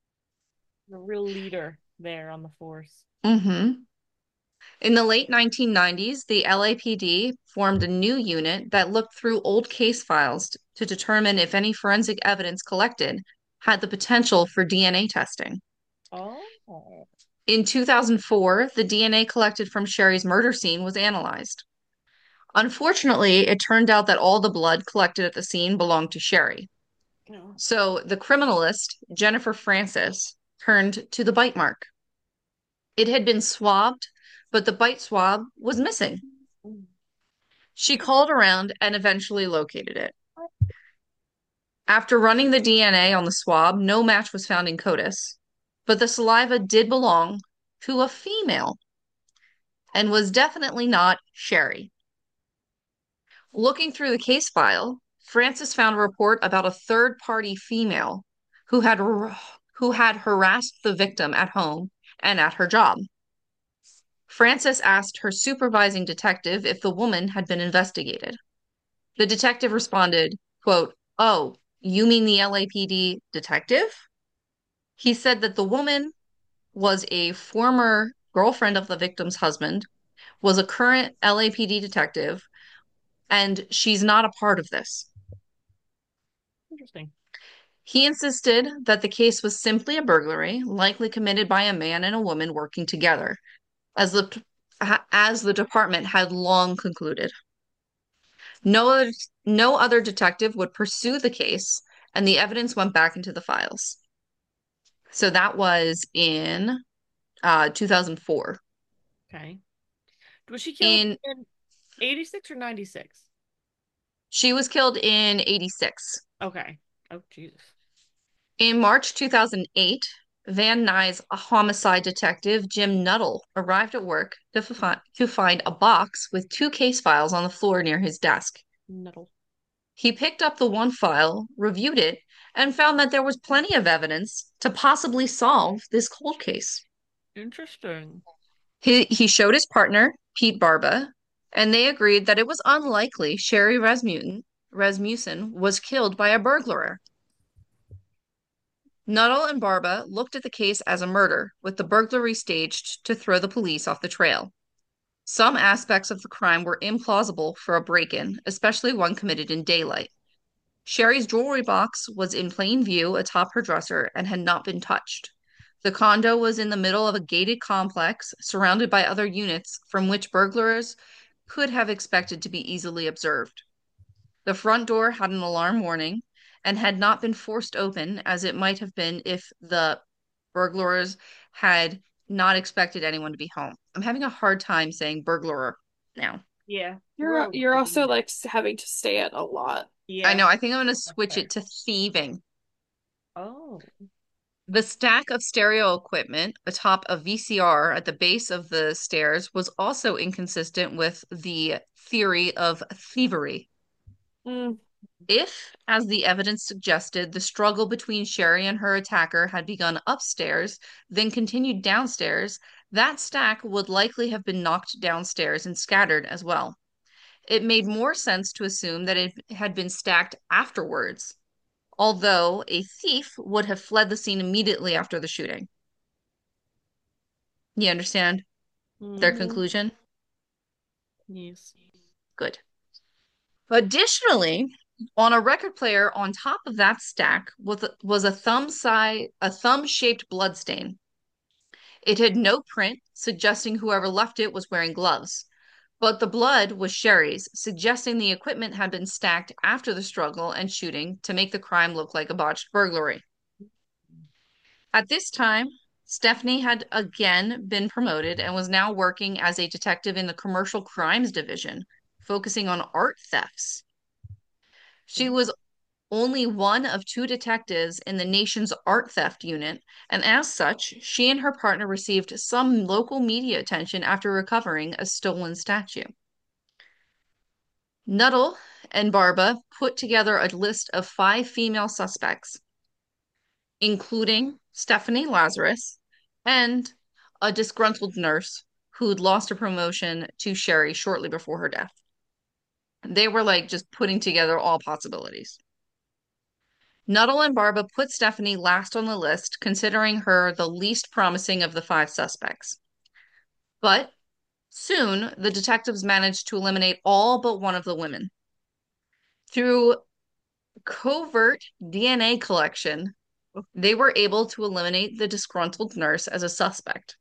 A real leader there on the force. Hmm. In the late 1990s, the LAPD formed a new unit that looked through old case files to determine if any forensic evidence collected had the potential for DNA testing. Oh. In 2004, the DNA collected from Sherry's murder scene was analyzed. Unfortunately, it turned out that all the blood collected at the scene belonged to Sherry. No. So the criminalist, Jennifer Francis, turned to the bite mark. It had been swabbed, but the bite swab was missing. She called around and eventually located it. After running the DNA on the swab, no match was found in CODIS, but the saliva did belong to a female and was definitely not Sherry. Looking through the case file, Francis found a report about a third-party female who had who had harassed the victim at home and at her job. Francis asked her supervising detective if the woman had been investigated. The detective responded, quote, "Oh, you mean the LAPD detective?" He said that the woman was a former girlfriend of the victim's husband, was a current LAPD detective, and she's not a part of this. Interesting. He insisted that the case was simply a burglary, likely committed by a man and a woman working together, as the department had long concluded. No other, no other detective would pursue the case, and the evidence went back into the files. So that was in 2004. Okay. Was she killed In in 86 or 96? She was killed in 86. Okay. Oh, Jesus. In March 2008, Van Nuys homicide detective Jim Nuttall arrived at work to find a box with two case files on the floor near his desk. Nuddle. He picked up the one file, reviewed it, and found that there was plenty of evidence to possibly solve this cold case. Interesting. He showed his partner, Pete Barba, and they agreed that it was unlikely Sherry Rasmussen was killed by a burglar. Nuttall and Barba looked at the case as a murder, with the burglary staged to throw the police off the trail. Some aspects of the crime were implausible for a break-in, especially one committed in daylight. Sherry's jewelry box was in plain view atop her dresser and had not been touched. The condo was in the middle of a gated complex surrounded by other units from which burglars could have expected to be easily observed. The front door had an alarm warning and had not been forced open as it might have been if the burglars had not expected anyone to be home. I'm having a hard time saying burglar now. Yeah. You're also like having to stay at a lot. I Yeah. know, I think I'm going to That's switch it fair. to thieving. Oh. The stack of stereo equipment atop a VCR at the base of the stairs was also inconsistent with the theory of thievery. Mm, If, as the evidence suggested, the struggle between Sherry and her attacker had begun upstairs, then continued downstairs, that stack would likely have been knocked downstairs and scattered as well. It made more sense to assume that it had been stacked afterwards, although a thief would have fled the scene immediately after the shooting. You understand? Their Mhm. conclusion? Yes. Good. Additionally, on a record player on top of that stack was a thumb-shaped bloodstain. It had no print, suggesting whoever left it was wearing gloves. But the blood was Sherry's, suggesting the equipment had been stacked after the struggle and shooting to make the crime look like a botched burglary. At this time, Stephanie had again been promoted and was now working as a detective in the commercial crimes division, focusing on art thefts. She was only one of two detectives in the nation's art theft unit, and as such, she and her partner received some local media attention after recovering a stolen statue. Nuttall and Barba put together a list of 5 female suspects, including Stephanie Lazarus and a disgruntled nurse who'd lost a promotion to Sherry shortly before her death. They were like just putting together all possibilities. Nuttall and Barba put Stephanie last on the list, considering her the least promising of the 5 suspects. But soon, the detectives managed to eliminate all but one of the women. Through covert DNA collection, they were able to eliminate the disgruntled nurse as a suspect.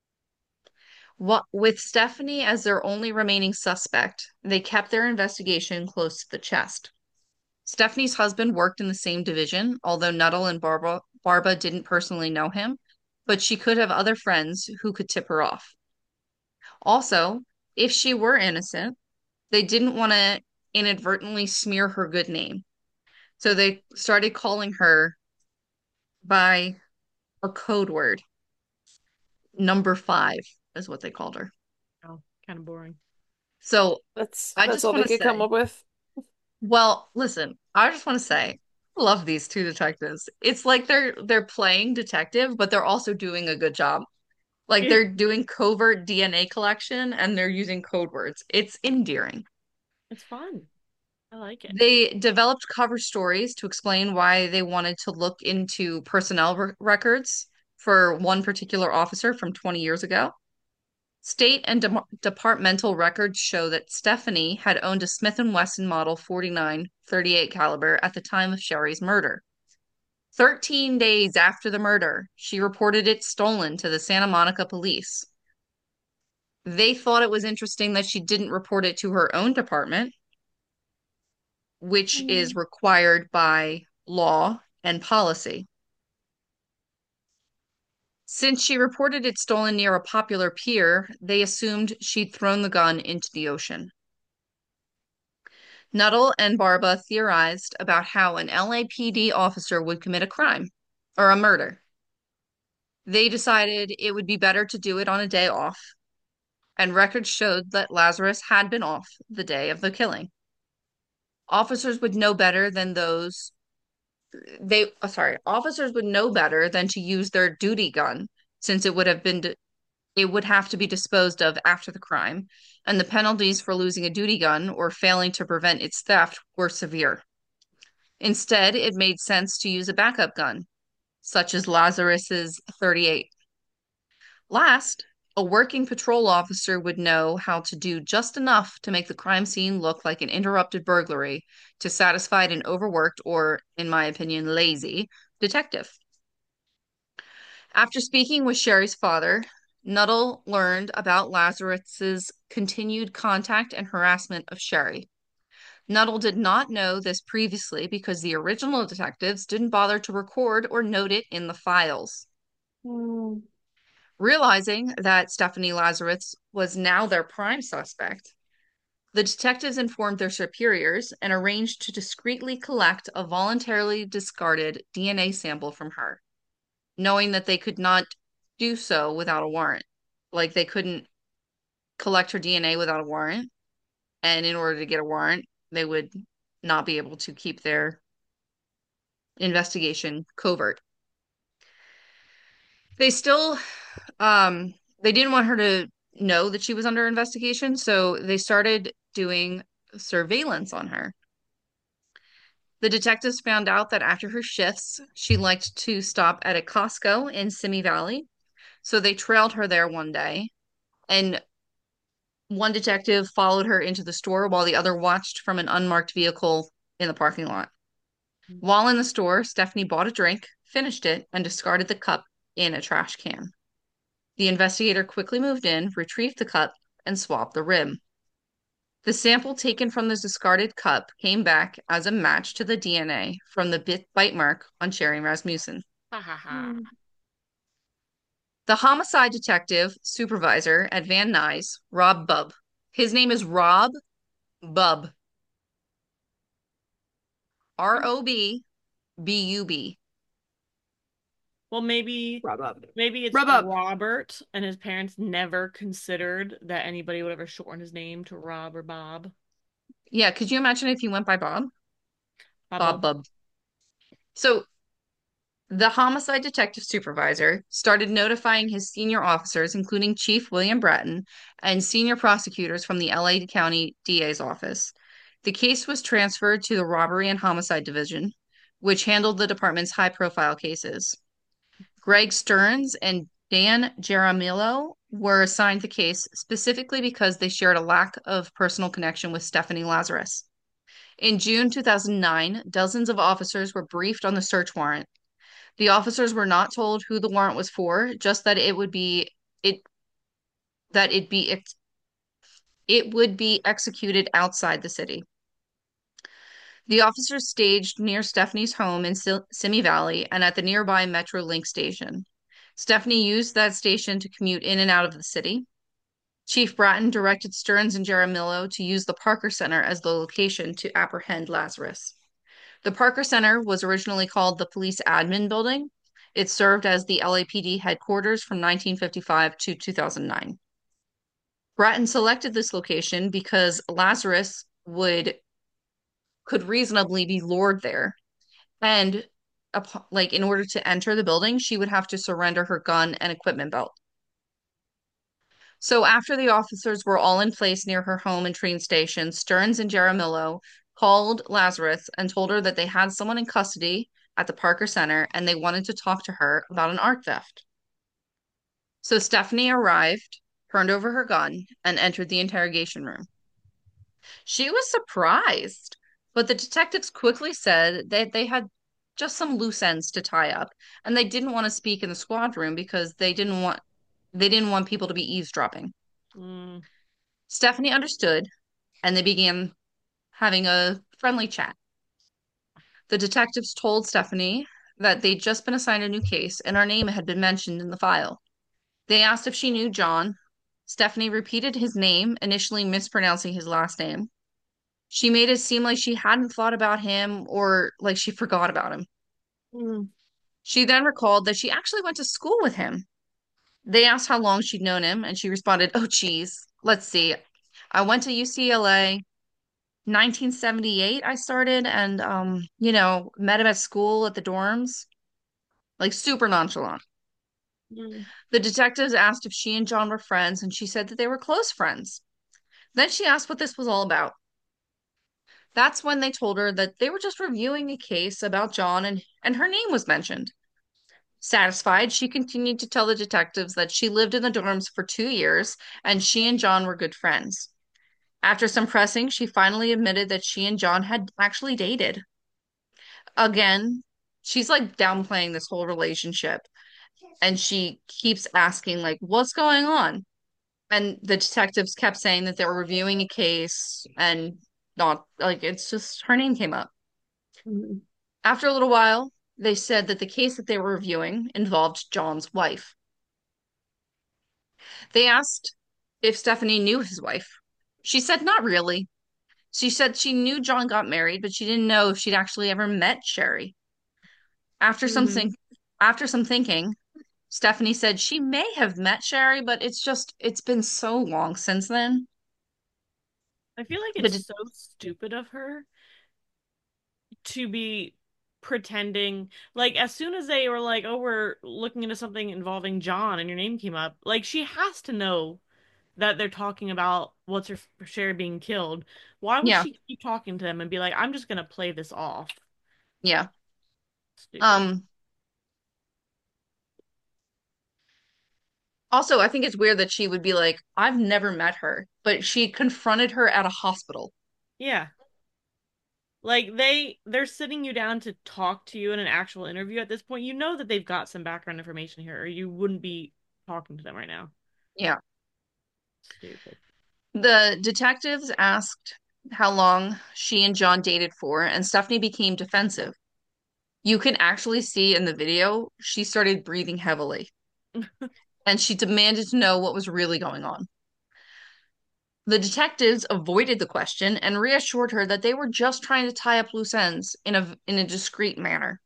With Stephanie as their only remaining suspect, they kept their investigation close to the chest. Stephanie's husband worked in the same division, although Nuttall and Barba didn't personally know him, but she could have other friends who could tip her off. Also, if she were innocent, they didn't want to inadvertently smear her good name. So they started calling her by a code word. Number 5 is what they called her. Oh, kind of boring. So I That's just all want they to could come say, up with. well, listen, I just want to say, I love these two detectives. It's like they're playing detective, but they're also doing a good job. Like they're doing covert DNA collection and they're using code words. It's endearing. It's fun. I like it. They developed cover stories to explain why they wanted to look into personnel records for one particular officer from 20 years ago. State and departmental records show that Stephanie had owned a Smith & Wesson Model 49 38 caliber at the time of Sherry's murder. 13 days after the murder, she reported it stolen to the Santa Monica police. They thought it was interesting that she didn't report it to her own department, which is Mm. required by law and policy. Since she reported it stolen near a popular pier, they assumed she'd thrown the gun into the ocean. Nuttall and Barba theorized about how an LAPD officer would commit a crime or a murder. They decided it would be better to do it on a day off, and records showed that Lazarus had been off the day of the killing. Officers would know better than those officers would know better than to use their duty gun since it would have to be disposed of after the crime, and the penalties for losing a duty gun or failing to prevent its theft were severe. Instead, it made sense to use a backup gun, such as Lazarus's 38. Last, a working patrol officer would know how to do just enough to make the crime scene look like an interrupted burglary to satisfy an overworked or, in my opinion, lazy detective. After speaking with Sherry's father, Nuttall learned about Lazarus's continued contact and harassment of Sherry. Nuttall did not know this previously because the original detectives didn't bother to record or note it in the files. Mm. Realizing that Stephanie Lazarus was now their prime suspect, the detectives informed their superiors and arranged to discreetly collect a voluntarily discarded DNA sample from her, knowing that they could not do so without a warrant. Like they couldn't collect her DNA without a warrant, and in order to get a warrant, they would not be able to keep their investigation covert. They still they didn't want her to know that she was under investigation, so they started doing surveillance on her. The detectives found out that after her shifts, she liked to stop at a Costco in Simi Valley, so they trailed her there one day and one detective followed her into the store while the other watched from an unmarked vehicle in the parking lot. While in the store, Stephanie bought a drink, finished it, and discarded the cup in a trash can. The investigator quickly moved in, retrieved the cup, and swabbed the rim. The sample taken from the discarded cup came back as a match to the DNA from the bite mark on Sherry Rasmussen. Ha ha ha. Mm. The homicide detective supervisor at Van Nuys, Rob Bubb. His name is Rob Bubb. Robbubb. Well, maybe Rub up. maybe it's Rub up. Robert, and his parents never considered that anybody would ever shorten his name to Rob or Bob. Yeah, could you imagine if he went by Bob? Bob Bob Bob. Bubb. So the homicide detective supervisor started notifying his senior officers, including Chief William Bratton and senior prosecutors from the LA County DA's office. The case was transferred to the Robbery and Homicide Division, which handled the department's high-profile cases. Greg Stearns and Dan Jaramillo were assigned the case specifically because they shared a lack of personal connection with Stephanie Lazarus. In June 2009, dozens of officers were briefed on the search warrant. The officers were not told who the warrant was for, just that it that it would be executed outside the city. The officers staged near Stephanie's home in Simi Valley and at the nearby Metrolink station. Stephanie used that station to commute in and out of the city. Chief Bratton directed Stearns and Jaramillo to use the Parker Center as the location to apprehend Lazarus. The Parker Center was originally called the Police Admin Building. It served as the LAPD headquarters from 1955 to 2009. Bratton selected this location because Lazarus would could reasonably be lured there, and like in order to enter the building, she would have to surrender her gun and equipment belt. So after the officers were all in place near her home and train station, Stearns and Jaramillo called Lazarus and told her that they had someone in custody at the Parker Center and they wanted to talk to her about an art theft. So Stephanie arrived, turned over her gun, and entered the interrogation room. She was surprised, but the detectives quickly said that they had just some loose ends to tie up, and they didn't want to speak in the squad room because they didn't want people to be eavesdropping. Mm. Stephanie understood, and they began having a friendly chat. The detectives told Stephanie that they'd just been assigned a new case and her name had been mentioned in the file. They asked if she knew John. Stephanie repeated his name, initially mispronouncing his last name. She made it seem like she hadn't thought about him or like she forgot about him. Mm. She then recalled that she actually went to school with him. They asked how long she'd known him, and she responded, "Oh, geez, let's see. I went to UCLA 1978 I started and met him at school at the dorms, like super nonchalant. Mm. The detectives asked if she and John were friends and she said that they were close friends. Then she asked what this was all about. That's when they told her that they were just reviewing a case about John and her name was mentioned. Satisfied, she continued to tell the detectives that she lived in the dorms for 2 years and she and John were good friends. After some pressing, she finally admitted that she and John had actually dated. Again, she's like downplaying this whole relationship and she keeps asking like what's going on? And the detectives kept saying that they were reviewing a case and not like it's just her name came up. Mm. After a little while, they said that the case that they were reviewing involved John's wife. They asked if Stephanie knew his wife. She said not really. She said she knew John got married, but she didn't know if she'd actually ever met Sherry. After some Mm. think after some thinking, Stephanie said she may have met Sherry, but it's been so long since then. I feel like it's But so stupid of her to be pretending like as soon as they were like, "Oh, we're looking into something involving John," and your name came up, like she has to know that they're talking about what's her Sherry being killed. Why would yeah, she keep talking to them and be like, "I'm just gonna play this off"? yeah. Stupid. Um, Also, I think it's weird that she would be like, I've never met her, but she confronted her at a hospital. Yeah. Like they're sitting you down to talk to you in an actual interview at this point. You know that they've got some background information here, or you wouldn't be talking to them right now. Yeah. Stupid. The detectives asked how long she and John dated for, and Stephanie became defensive. You can actually see in the video, she started breathing heavily, and she demanded to know what was really going on. The detectives avoided the question and reassured her that they were just trying to tie up loose ends in a discreet manner.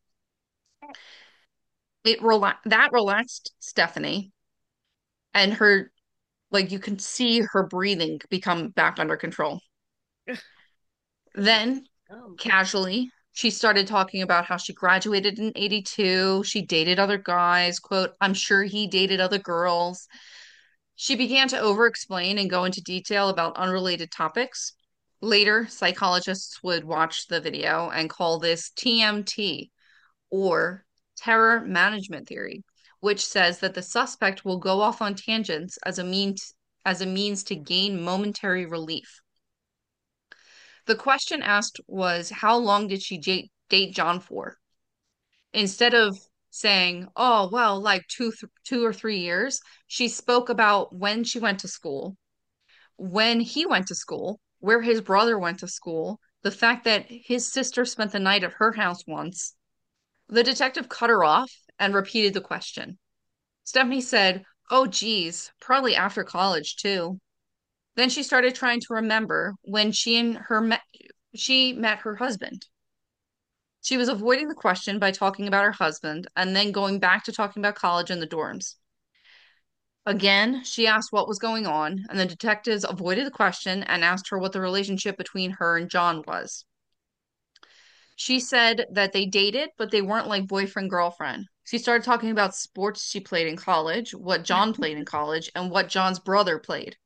That relaxed Stephanie, and her like you can see her breathing become back under control. She's Then, dumb. casually, she started talking about how she graduated in 82, she dated other guys, quote, I'm sure he dated other girls. She began to over-explain and go into detail about unrelated topics. Later, psychologists would watch the video and call this TMT, or terror management theory, which says that the suspect will go off on tangents as a means to gain momentary relief. The question asked was, how long did she date John for? Instead of saying, oh, well, like 2 or 3 years, she spoke about when she went to school, when he went to school, where his brother went to school, the fact that his sister spent the night at her house once. The detective cut her off and repeated the question. Stephanie said, oh, geez, probably after college, too. Then she started trying to remember when she met her husband. She was avoiding the question by talking about her husband and then going back to talking about college and the dorms. Again, she asked what was going on, and the detectives avoided the question and asked her what the relationship between her and John was. She said that they dated, but they weren't like boyfriend girlfriend. She started talking about sports she played in college, what John played in college, and what John's brother played.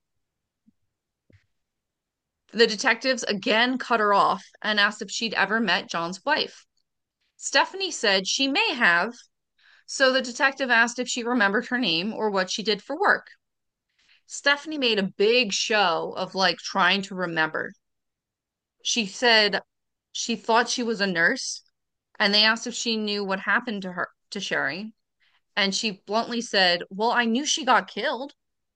The detectives again cut her off and asked if she'd ever met John's wife. Stephanie said she may have, so the detective asked if she remembered her name or what she did for work. Stephanie made a big show of like trying to remember. She said she thought she was a nurse, and they asked if she knew what happened to Sherry, and she bluntly said, "Well, I knew she got killed."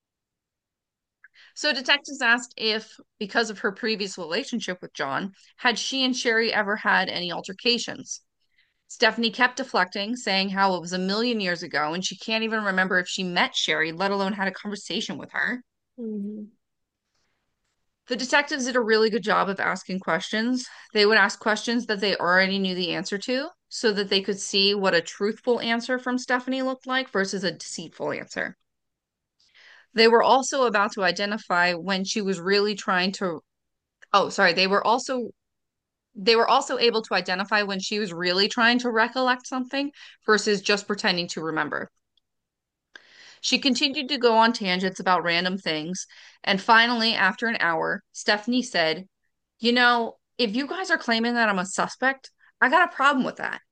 So detectives asked if, because of her previous relationship with John, had she and Sherry ever had any altercations. Stephanie kept deflecting, saying how it was a million years ago and she can't even remember if she met Sherry, let alone had a conversation with her. Hmm. The detectives did a really good job of asking questions. They would ask questions that they already knew the answer to so that they could see what a truthful answer from Stephanie looked like versus a deceitful answer. They were also about to identify when she was really trying to, oh, sorry, they were also able to identify when she was really trying to recollect something versus just pretending to remember. She continued to go on tangents about random things, and finally, after an hour, Stephanie said, you know, if you guys are claiming that I'm a suspect, I got a problem with that.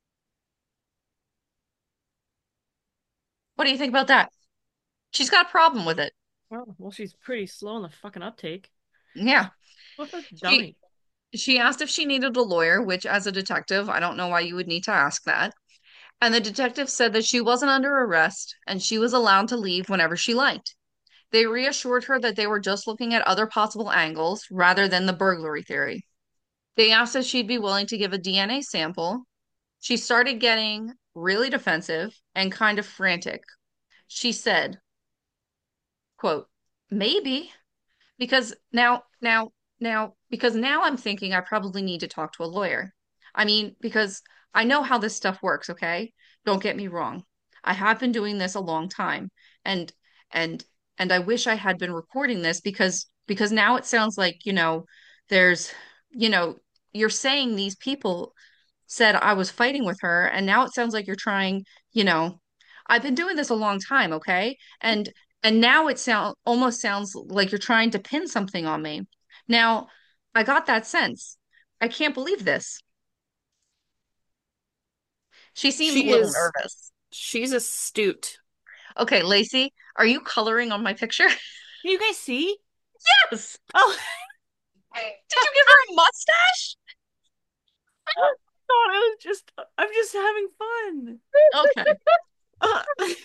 What do you think about that? She's got a problem with it. Oh, well, she's pretty slow in the fucking uptake. Yeah. What a She dummy. she asked if she needed a lawyer, which as a detective, I don't know why you would need to ask that. And the detective said that she wasn't under arrest and she was allowed to leave whenever she liked. They reassured her that they were just looking at other possible angles rather than the burglary theory. They asked if she'd be willing to give a DNA sample. She started getting really defensive and kind of frantic. She said, quote, maybe, because because now I'm thinking I probably need to talk to a lawyer. I mean, because I know how this stuff works, okay? Don't get me wrong. I have been doing this a long time, and and and I wish I had been recording this because now it sounds like, there's, you know, you're saying these people said I was fighting with her, and now it sounds like you're trying, you know, I've been doing this a long time, okay? And now it almost sounds like you're trying to pin something on me. Now, I got that sense. I can't believe this. She seems a She little is, nervous. she's astute. Okay, Lacey, are you coloring on my picture? Can you guys see? Yes. Oh, Did you give her a mustache? I thought it was just, I'm just having fun. Okay. Uh,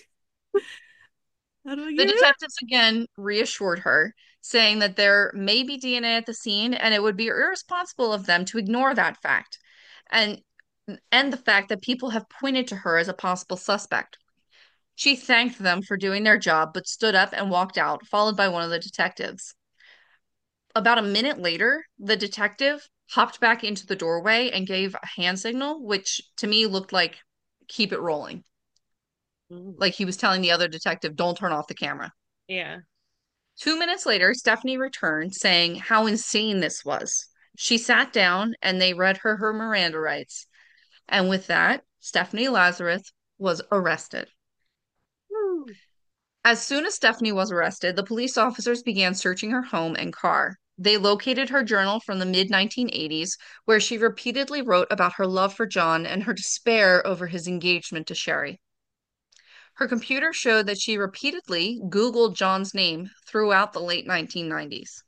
how do I The get it? detectives again reassured her, saying that there may be DNA at the scene and it would be irresponsible of them to ignore that fact. And and the fact that people have pointed to her as a possible suspect. She thanked them for doing their job, but stood up and walked out, followed by one of the detectives. About a minute later, the detective hopped back into the doorway and gave a hand signal, which to me looked like keep it rolling. Mm. Like he was telling the other detective, don't turn off the camera. Yeah. 2 minutes later, Stephanie returned, saying how insane this was. She sat down and they read her Miranda rights. And with that, Stephanie Lazarus was arrested. Woo. As soon as Stephanie was arrested, the police officers began searching her home and car. They located her journal from the mid 1980s, where she repeatedly wrote about her love for John and her despair over his engagement to Sherry. Her computer showed that she repeatedly Googled John's name throughout the late 1990s.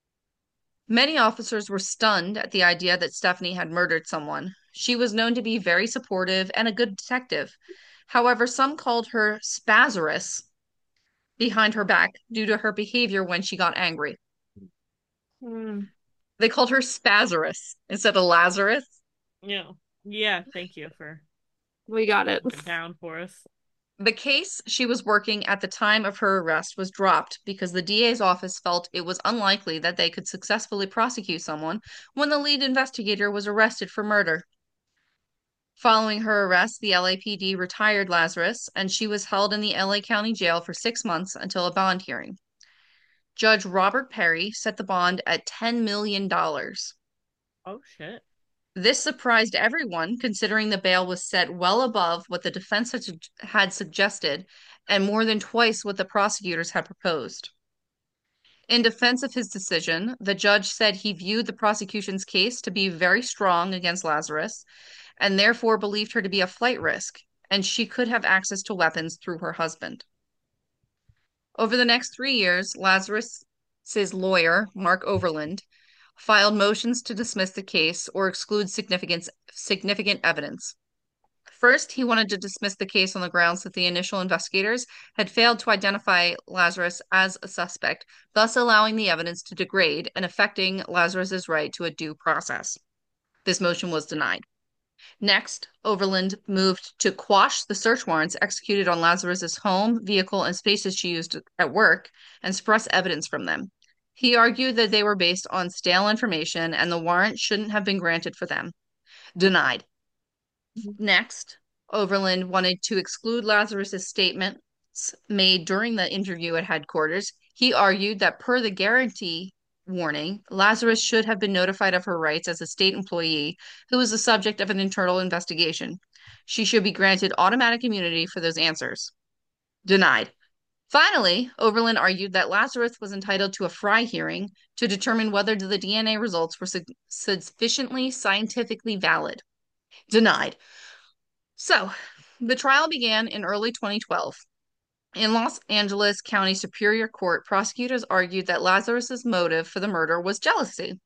Many officers were stunned at the idea that Stephanie had murdered someone. She was known to be very supportive and a good detective. However, some called her Spazarus behind her back due to her behavior when she got angry. Hmm. They called her Spazarus instead of Lazarus. Yeah. Yeah, thank you for We got it. breaking it down for us. The case she was working at the time of her arrest was dropped because the DA's office felt it was unlikely that they could successfully prosecute someone when the lead investigator was arrested for murder. Following her arrest, the LAPD retired Lazarus, and she was held in the LA County Jail for 6 months until a bond hearing. Judge Robert Perry set the bond at $10 million. Oh shit. This surprised everyone, considering the bail was set well above what the defense had suggested and more than twice what the prosecutors had proposed. In defense of his decision, the judge said he viewed the prosecution's case to be very strong against Lazarus and therefore believed her to be a flight risk, and she could have access to weapons through her husband. Over the next 3 years, Lazarus's lawyer, Mark Overland, filed motions to dismiss the case or exclude significant evidence. First, he wanted to dismiss the case on the grounds that the initial investigators had failed to identify Lazarus as a suspect, thus allowing the evidence to degrade and affecting Lazarus's right to a due process. This motion was denied. Next, Overland moved to quash the search warrants executed on Lazarus's home, vehicle, and spaces she used at work and suppress evidence from them. He argued that they were based on stale information and the warrant shouldn't have been granted for them. Denied. Next, Overland wanted to exclude Lazarus's statements made during the interview at headquarters. He argued that per the guarantee warning, Lazarus should have been notified of her rights as a state employee who was the subject of an internal investigation. She should be granted automatic immunity for those answers. Denied. Finally, Overland argued that Lazarus was entitled to a Fry hearing to determine whether the DNA results were sufficiently scientifically valid. Denied. So, the trial began in early 2012. In Los Angeles County Superior Court, prosecutors argued that Lazarus's motive for the murder was jealousy.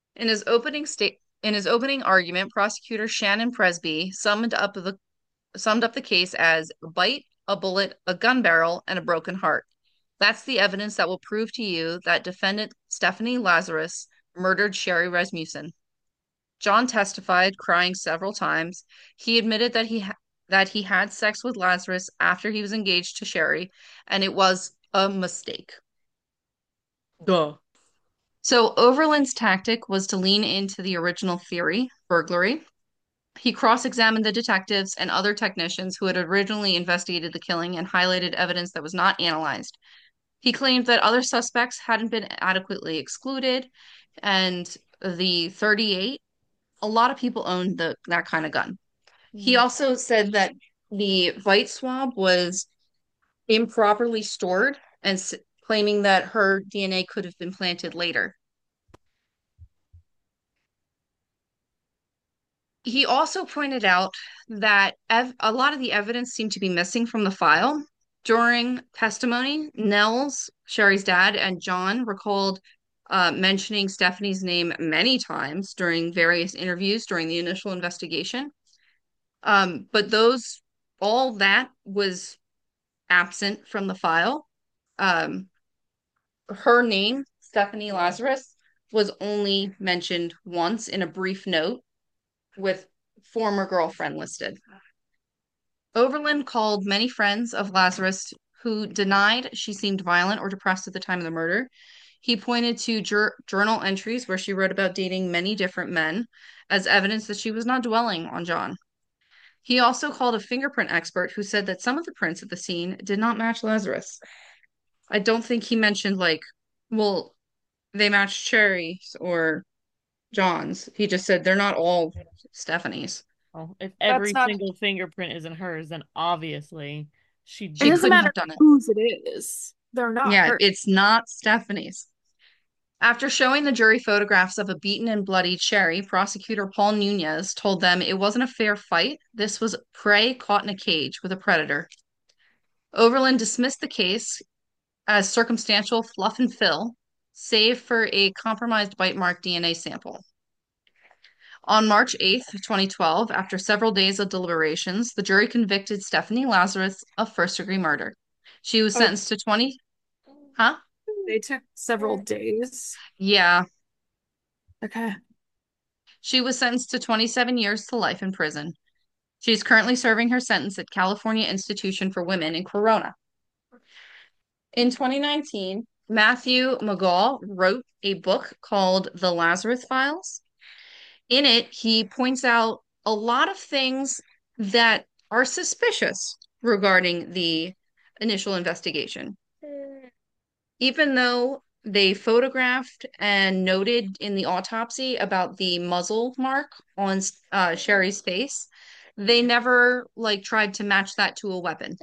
In his opening argument, prosecutor Shannon Presby summed up the case as a bite, a bullet, a gun barrel, and a broken heart. That's the evidence that will prove to you that defendant Stephanie Lazarus murdered Sherry Rasmussen. John testified, crying several times. He admitted that he had sex with Lazarus after he was engaged to Sherry, and it was a mistake. Duh. So Overland's tactic was to lean into the original theory, burglary. He cross-examined the detectives and other technicians who had originally investigated the killing and highlighted evidence that was not analyzed. He claimed that other suspects hadn't been adequately excluded, and the 38, a lot of people owned that kind of gun. He also said that the Vite swab was improperly stored and claiming that her DNA could have been planted later. He also pointed out that a lot of the evidence seemed to be missing from the file. During testimony, Nels, Sherry's dad, and John recalled mentioning Stephanie's name many times during various interviews during the initial investigation. But all that was absent from the file. Um, Her name, Stephanie Lazarus, was only mentioned once in a brief note with former girlfriend listed. Overland called many friends of Lazarus who denied she seemed violent or depressed at the time of the murder. He pointed to journal entries where she wrote about dating many different men as evidence that she was not dwelling on John. He also called a fingerprint expert who said that some of the prints at the scene did not match Lazarus. I don't think he mentioned, like, well, they match Cherry's or John's. He just said they're not all Stephanie's. Well, if That's every not, single fingerprint isn't hers, then obviously she it She didn't. doesn't couldn't matter have done it. whose it is. They're not Yeah, her. it's not Stephanie's. After showing the jury photographs of a beaten and bloodied Sherry, prosecutor Paul Nunez told them it wasn't a fair fight. This was prey caught in a cage with a predator. Overland dismissed the case as circumstantial fluff and fill, save for a compromised bite mark DNA sample. On March 8th, 2012, after several days of deliberations, the jury convicted Stephanie Lazarus of first-degree murder. She was Oh, sentenced to 20, huh? they took several days. Yeah. Okay. She was sentenced to 27 years to life in prison. She is currently serving her sentence at California Institution for Women in Corona. In 2019, Matthew McGaugh wrote a book called The Lazarus Files. In it, he points out a lot of things that are suspicious regarding the initial investigation. Even though they photographed and noted in the autopsy about the muzzle mark on Sherry's face, they never like tried to match that to a weapon.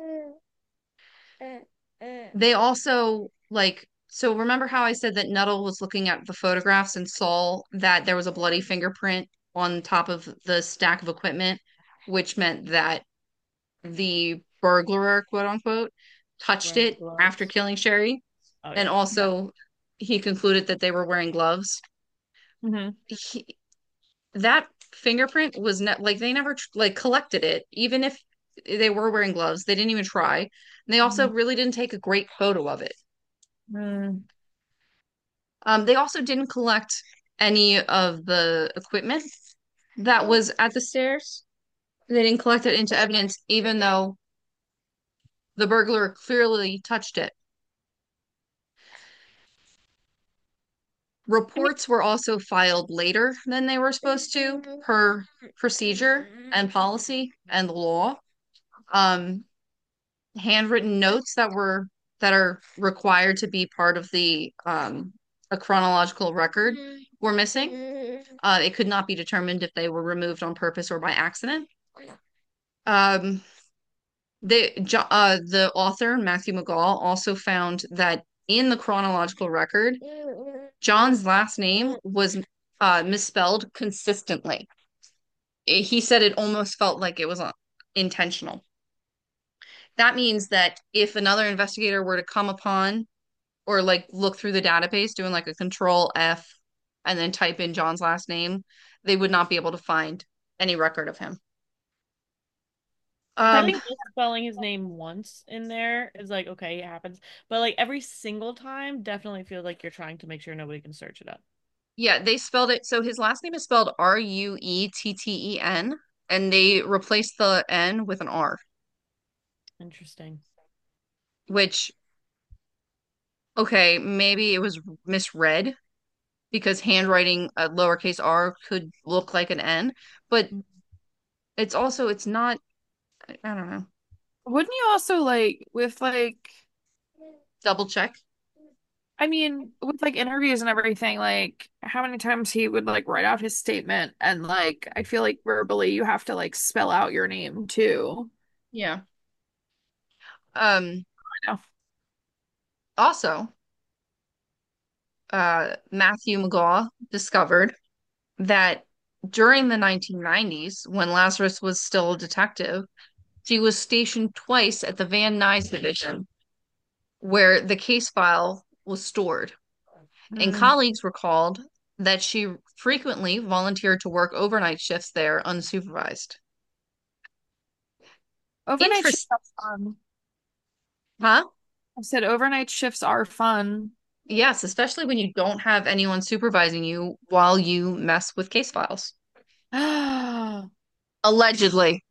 They also so remember how I said that Nuttall was looking at the photographs and saw that there was a bloody fingerprint on top of the stack of equipment, which meant that the burglar, quote unquote, touched Red it after gloves. killing Sherry. Oh And yeah. also he concluded that they were wearing gloves. Hmm. He, that fingerprint was not like they never like collected it, even if they were wearing gloves. They didn't even try. And they also really didn't take a great photo of it. Mm. They also didn't collect any of the equipment that was at the stairs. They didn't collect it into evidence, even though the burglar clearly touched it. I mean, Reports were also filed later than they were supposed to, per procedure and policy and the law. Um, Handwritten notes that are required to be part of the a chronological record were missing. It could not be determined if they were removed on purpose or by accident. Um, the author, Matthew McGaugh, also found that in the chronological record, John's last name was misspelled consistently. He said it almost felt like it was intentional. That means that if another investigator were to come upon or like look through the database doing like a control F and then type in John's last name, they would not be able to find any record of him. I Um, think spelling his name once in there is like, okay, it happens. But like every single time, definitely feel like you're trying to make sure nobody can search it up. yeah, they spelled it. So his last name is spelled Ruetten, and they replaced the N with an R, Interesting. which, okay, maybe it was misread because handwriting a lowercase r could look like an N, but it's not, I don't know, wouldn't you also like with like double check. I mean, with like interviews and everything, like how many times he would like write out his statement and like I feel like verbally you have to like spell out your name too. Yeah. Um, I know. Also, Matthew McGaw discovered that during the 1990s, when Lazarus was still a detective, She was stationed twice at the Van Nuys division, where the case file was stored. And Mm. colleagues recalled that she frequently volunteered to work overnight shifts there unsupervised. Overnight shifts Interest, are fun. huh? I said overnight shifts are fun. Yes, especially when you don't have anyone supervising you while you mess with case files. Allegedly.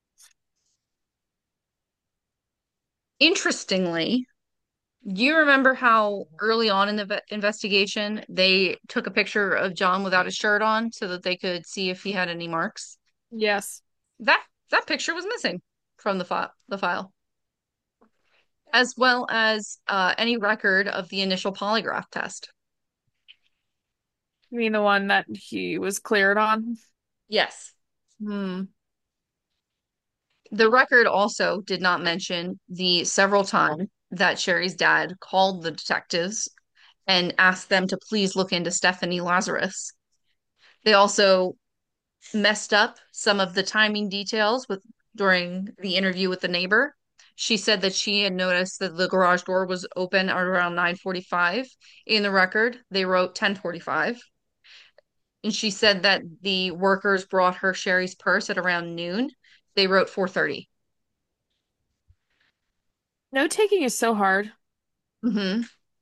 Interestingly, do you remember how early on in the investigation they took a picture of John without a shirt on so that they could see if he had any marks? Yes. That that picture was missing from the file, as well as any record of the initial polygraph test. You mean the one that he was cleared on? Yes. Hmm. The record also did not mention the several times that Sherry's dad called the detectives and asked them to please look into Stephanie Lazarus. They also messed up some of the timing details with during the interview with the neighbor. She said that she had noticed that the garage door was open at around 9:45. In the record, they wrote 10:45. And she said that the workers brought her Sherry's purse at around noon. They wrote 4:30. Note taking is so hard. Hmm.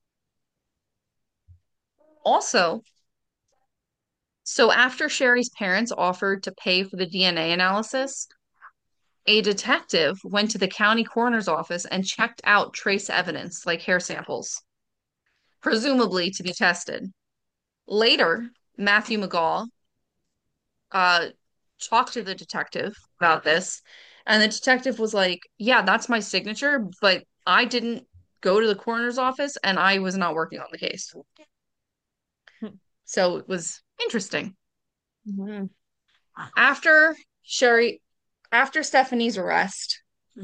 Also, so after Sherry's parents offered to pay for the DNA analysis, a detective went to the county coroner's office and checked out trace evidence like hair samples, presumably to be tested. Later, Matthew McGaw uh, talked to the detective about this, and the detective was like, "Yeah, that's my signature, but I didn't go to the coroner's office and I was not working on the case." So it was interesting. Mhm. After Sherry, after Stephanie's arrest,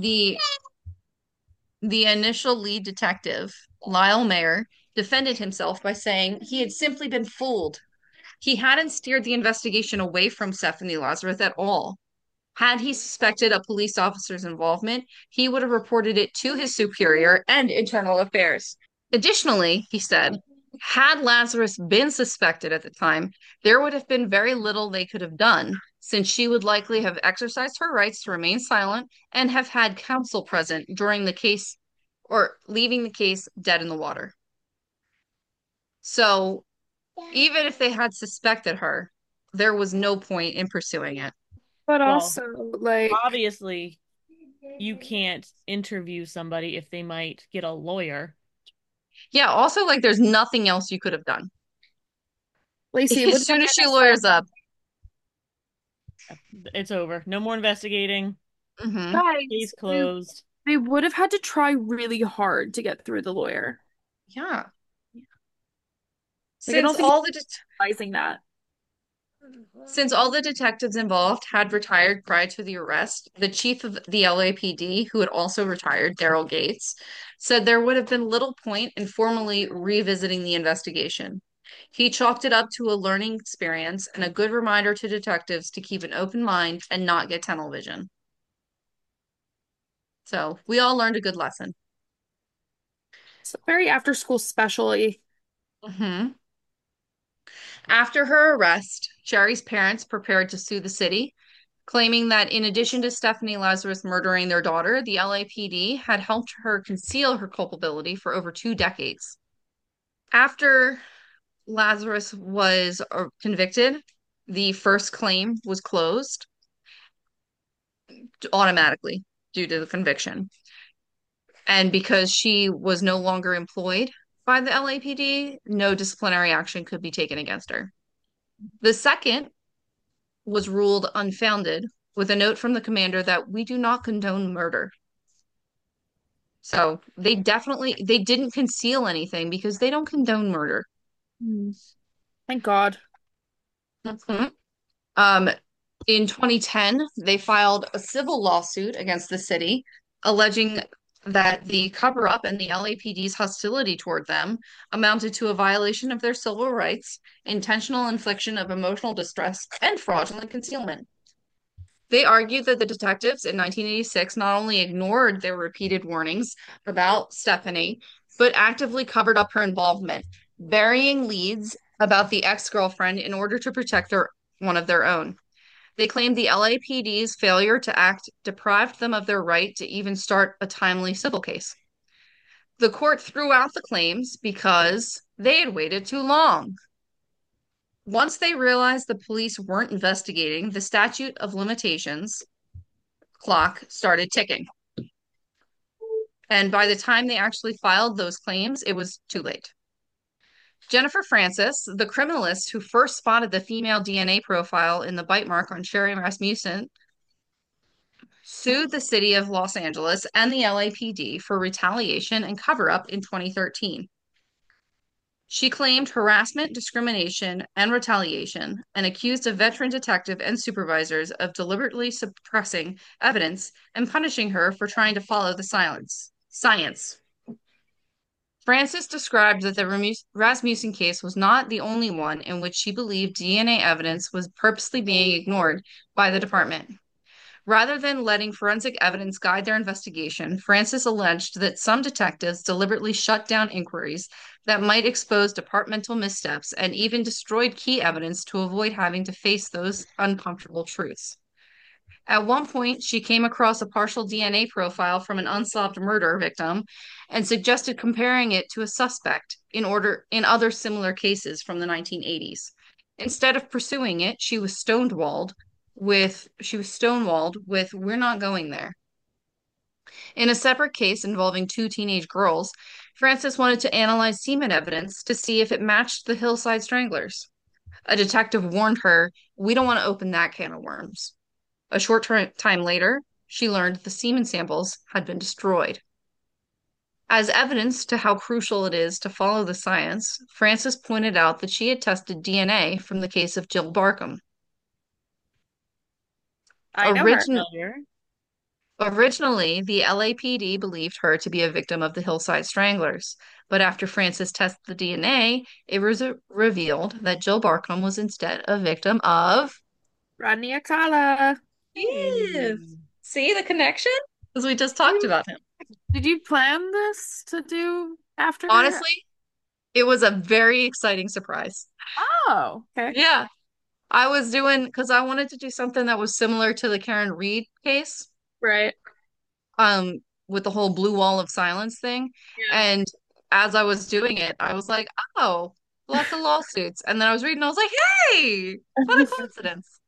the initial lead detective, Lyle Mayer, defended himself by saying he had simply been fooled. He hadn't steered the investigation away from Stephanie Lazarus at all. Had he suspected a police officer's involvement, he would have reported it to his superior and internal affairs. Additionally, he said, had Lazarus been suspected at the time, there would have been very little they could have done, since she would likely have exercised her rights to remain silent and have had counsel present during the case or leaving the case dead in the water. So, even if they had suspected her, there was no point in pursuing it. But Well, also, like, obviously, you can't interview somebody if they might get a lawyer. Yeah, also, like, there's nothing else you could have done. Lacey, it would As have soon been as she an lawyers up, It's over. No more investigating. mhm. guys, Case closed. they would have had to try really hard to get through the lawyer. Yeah. Like, I Since don't think all the realizing that. Since all the detectives involved had retired prior to the arrest, the chief of the LAPD, who had also retired, Daryl Gates, said there would have been little point in formally revisiting the investigation. He chalked it up to a learning experience and a good reminder to detectives to keep an open mind and not get tunnel vision. So we all learned a good lesson. So very after school specially. Hmm. After her arrest, Sherry's parents prepared to sue the city, claiming that in addition to Stephanie Lazarus murdering their daughter, the LAPD had helped her conceal her culpability for over 2 decades. After Lazarus was convicted, the first claim was closed automatically due to the conviction. And because she was no longer employed by the LAPD, no disciplinary action could be taken against her. The second was ruled unfounded with a note from the commander that we do not condone murder. So they didn't conceal anything because they don't condone murder. Hmm. Thank God. Mhm. Um, in 2010, they filed a civil lawsuit against the city, alleging that the cover-up and the LAPD's hostility toward them amounted to a violation of their civil rights, intentional infliction of emotional distress, and fraudulent concealment. They argued that the detectives in 1986 not only ignored their repeated warnings about Stephanie, but actively covered up her involvement, burying leads about the ex-girlfriend in order to protect one of their own. They claimed the LAPD's failure to act deprived them of their right to even start a timely civil case. The court threw out the claims because they had waited too long. Once they realized the police weren't investigating, the statute of limitations clock started ticking. And by the time they actually filed those claims, it was too late. Jennifer Francis, the criminalist who first spotted the female DNA profile in the bite mark on Sherry Rasmussen, sued the city of Los Angeles and the LAPD for retaliation and cover up in 2013. She claimed harassment, discrimination, and retaliation, and accused a veteran detective and supervisors of deliberately suppressing evidence and punishing her for trying to follow the science. Francis described that the Rasmussen case was not the only one in which she believed DNA evidence was purposely being ignored by the department. Rather than letting forensic evidence guide their investigation, Francis alleged that some detectives deliberately shut down inquiries that might expose departmental missteps and even destroyed key evidence to avoid having to face those uncomfortable truths. At one point, she came across a partial DNA profile from an unsolved murder victim and suggested comparing it to a suspect in other similar cases from the 1980s. Instead of pursuing it, she was stonewalled with "We're not going there." In a separate case involving two teenage girls, Francis wanted to analyze semen evidence to see if it matched the Hillside Stranglers. A detective warned her, "We don't want to open that can of worms." A short time later, she learned the semen samples had been destroyed. As evidence to how crucial it is to follow the science, Francis pointed out that she had tested DNA from the case of Jill Barkham. I know her. Origin Originally, the LAPD believed her to be a victim of the Hillside Stranglers, but after Francis tested the DNA, it was revealed that Jill Barkham was instead a victim of Rodney Akala. Eve. See the connection? Because we just talked about him. Did you plan this to do after her? Honestly, it was a very exciting surprise. Oh, okay. Yeah. I was doing, because I wanted to do something that was similar to the Karen Reed case, Right. with the whole blue wall of silence thing. Yeah. And as I was doing it, I was like, oh, lots of lawsuits. And then I was reading, I was like, hey, what a coincidence.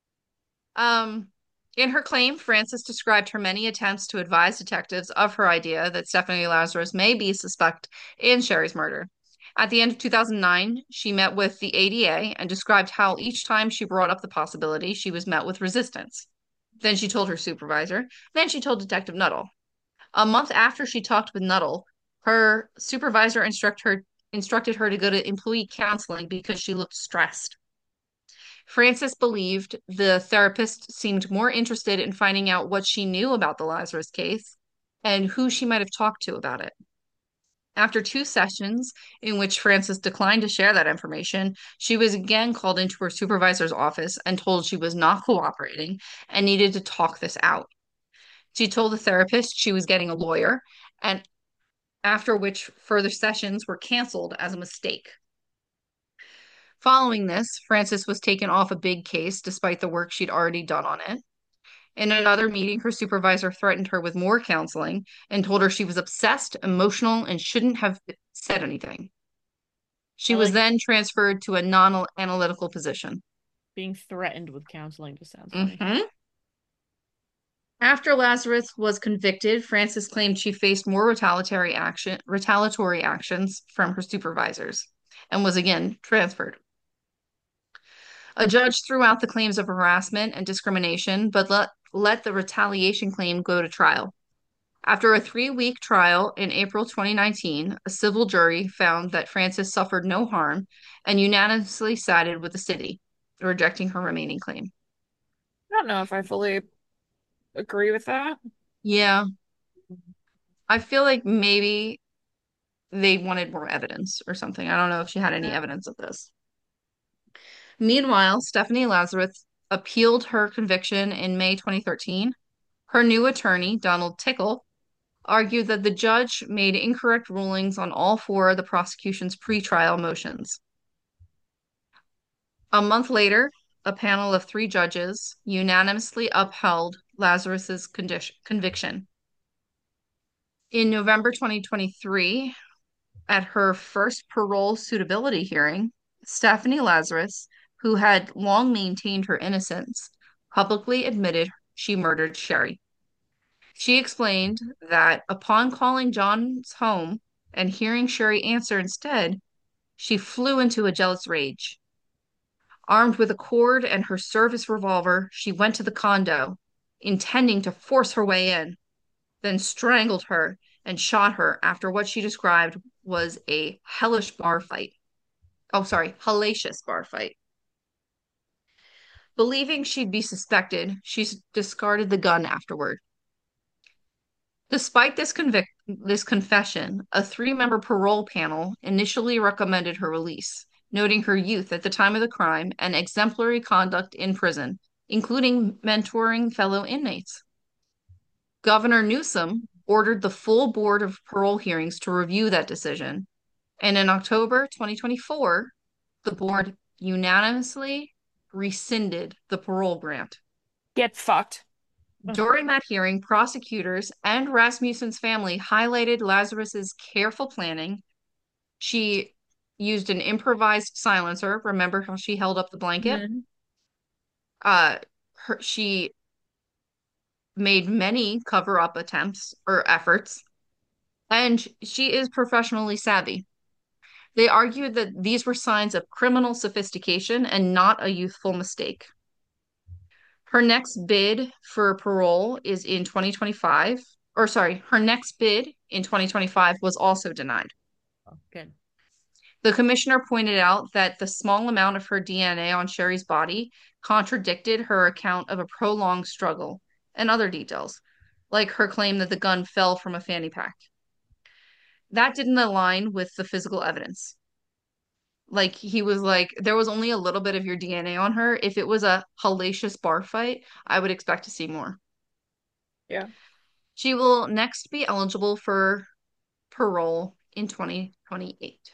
Um, in her claim, Frances described her many attempts to advise detectives of her idea that Stephanie Lazarus may be suspect in Sherry's murder. At the end of 2009, she met with the ADA and described how each time she brought up the possibility, she was met with resistance. Then she told her supervisor. Then she told Detective Nuttall. A month after she talked with Nuttall, her supervisor instructed her to go to employee counseling because she looked stressed. Frances believed the therapist seemed more interested in finding out what she knew about the Lazarus case and who she might have talked to about it. After two sessions in which Frances declined to share that information, she was again called into her supervisor's office and told she was not cooperating and needed to talk this out. She told the therapist she was getting a lawyer, and after which further sessions were canceled as a mistake. Following this, Frances was taken off a big case despite the work she'd already done on it. In another meeting, her supervisor threatened her with more counseling and told her she was obsessed, emotional, and shouldn't have said anything. She was then transferred to a non-analytical position. Being threatened with counseling just sounds funny. After Lazarus was convicted, Frances claimed she faced more retaliatory actions from her supervisors and was again transferred. A judge threw out the claims of harassment and discrimination, but let the retaliation claim go to trial. After a 3-week trial in April 2019, a civil jury found that Frances suffered no harm and unanimously sided with the city, rejecting her remaining claim. I don't know if I fully agree with that. Yeah, I feel like maybe they wanted more evidence or something. I don't know if she had any evidence of this. Meanwhile, Stephanie Lazarus appealed her conviction in May 2013. Her new attorney, Donald Tickle, argued that the judge made incorrect rulings on all four of the prosecution's pretrial motions. A month later, a panel of three judges unanimously upheld Lazarus's conviction. In November 2023, at her first parole suitability hearing, Stephanie Lazarus, who had long maintained her innocence, publicly admitted she murdered Sherry. She explained that upon calling John's home and hearing Sherry answer instead, she flew into a jealous rage. Armed with a cord and her service revolver, she went to the condo, intending to force her way in, then strangled her and shot her after what she described was a hellish bar fight. Oh, sorry, hellacious bar fight. Believing she'd be suspected, she discarded the gun afterward. Despite this confession, a three-member parole panel initially recommended her release, noting her youth at the time of the crime and exemplary conduct in prison, including mentoring fellow inmates. Governor Newsom ordered the full board of parole hearings to review that decision, and in October 2024, the board unanimously rescinded the parole grant. Get fucked. During that hearing, prosecutors and Rasmussen's family highlighted Lazarus's careful planning. She used an improvised silencer. Remember how she held up the blanket? Mhm. She made many cover-up attempts or efforts, and she is professionally savvy. They argued that these were signs of criminal sophistication and not a youthful mistake. Her next bid for parole is in 2025, or sorry, her next bid in 2025 was also denied. Oh, good. The commissioner pointed out that the small amount of her DNA on Sherry's body contradicted her account of a prolonged struggle and other details, like her claim that the gun fell from a fanny pack. That didn't align with the physical evidence. Like he was like, there was only a little bit of your DNA on her. If it was a hellacious bar fight, I would expect to see more. Yeah. She will next be eligible for parole in 2028.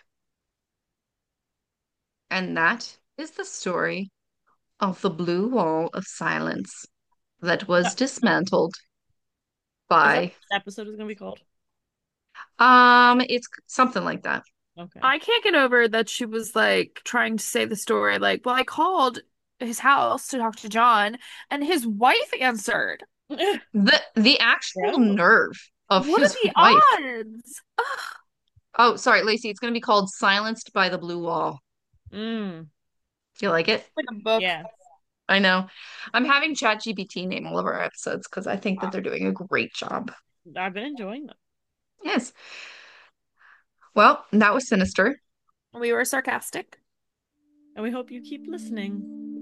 And that is the story of the blue wall of silence that was dismantled Is that what by this episode is going to be called? it's something like that. Okay. I can't get over that she was like trying to say the story, like, well, I called his house to talk to John, and his wife answered. The actual Yeah. nerve of What are his the wife. odds? Ugh. Oh, sorry, Lacey, it's going to be called Silenced by the Blue Wall. Mm. Do you like it? Like a book. Yeah. I know. I'm having ChatGPT name all of our episodes because I think that they're doing a great job. I've been enjoying them. Yes. Well, that was Sinister. We were sarcastic. And we hope you keep listening.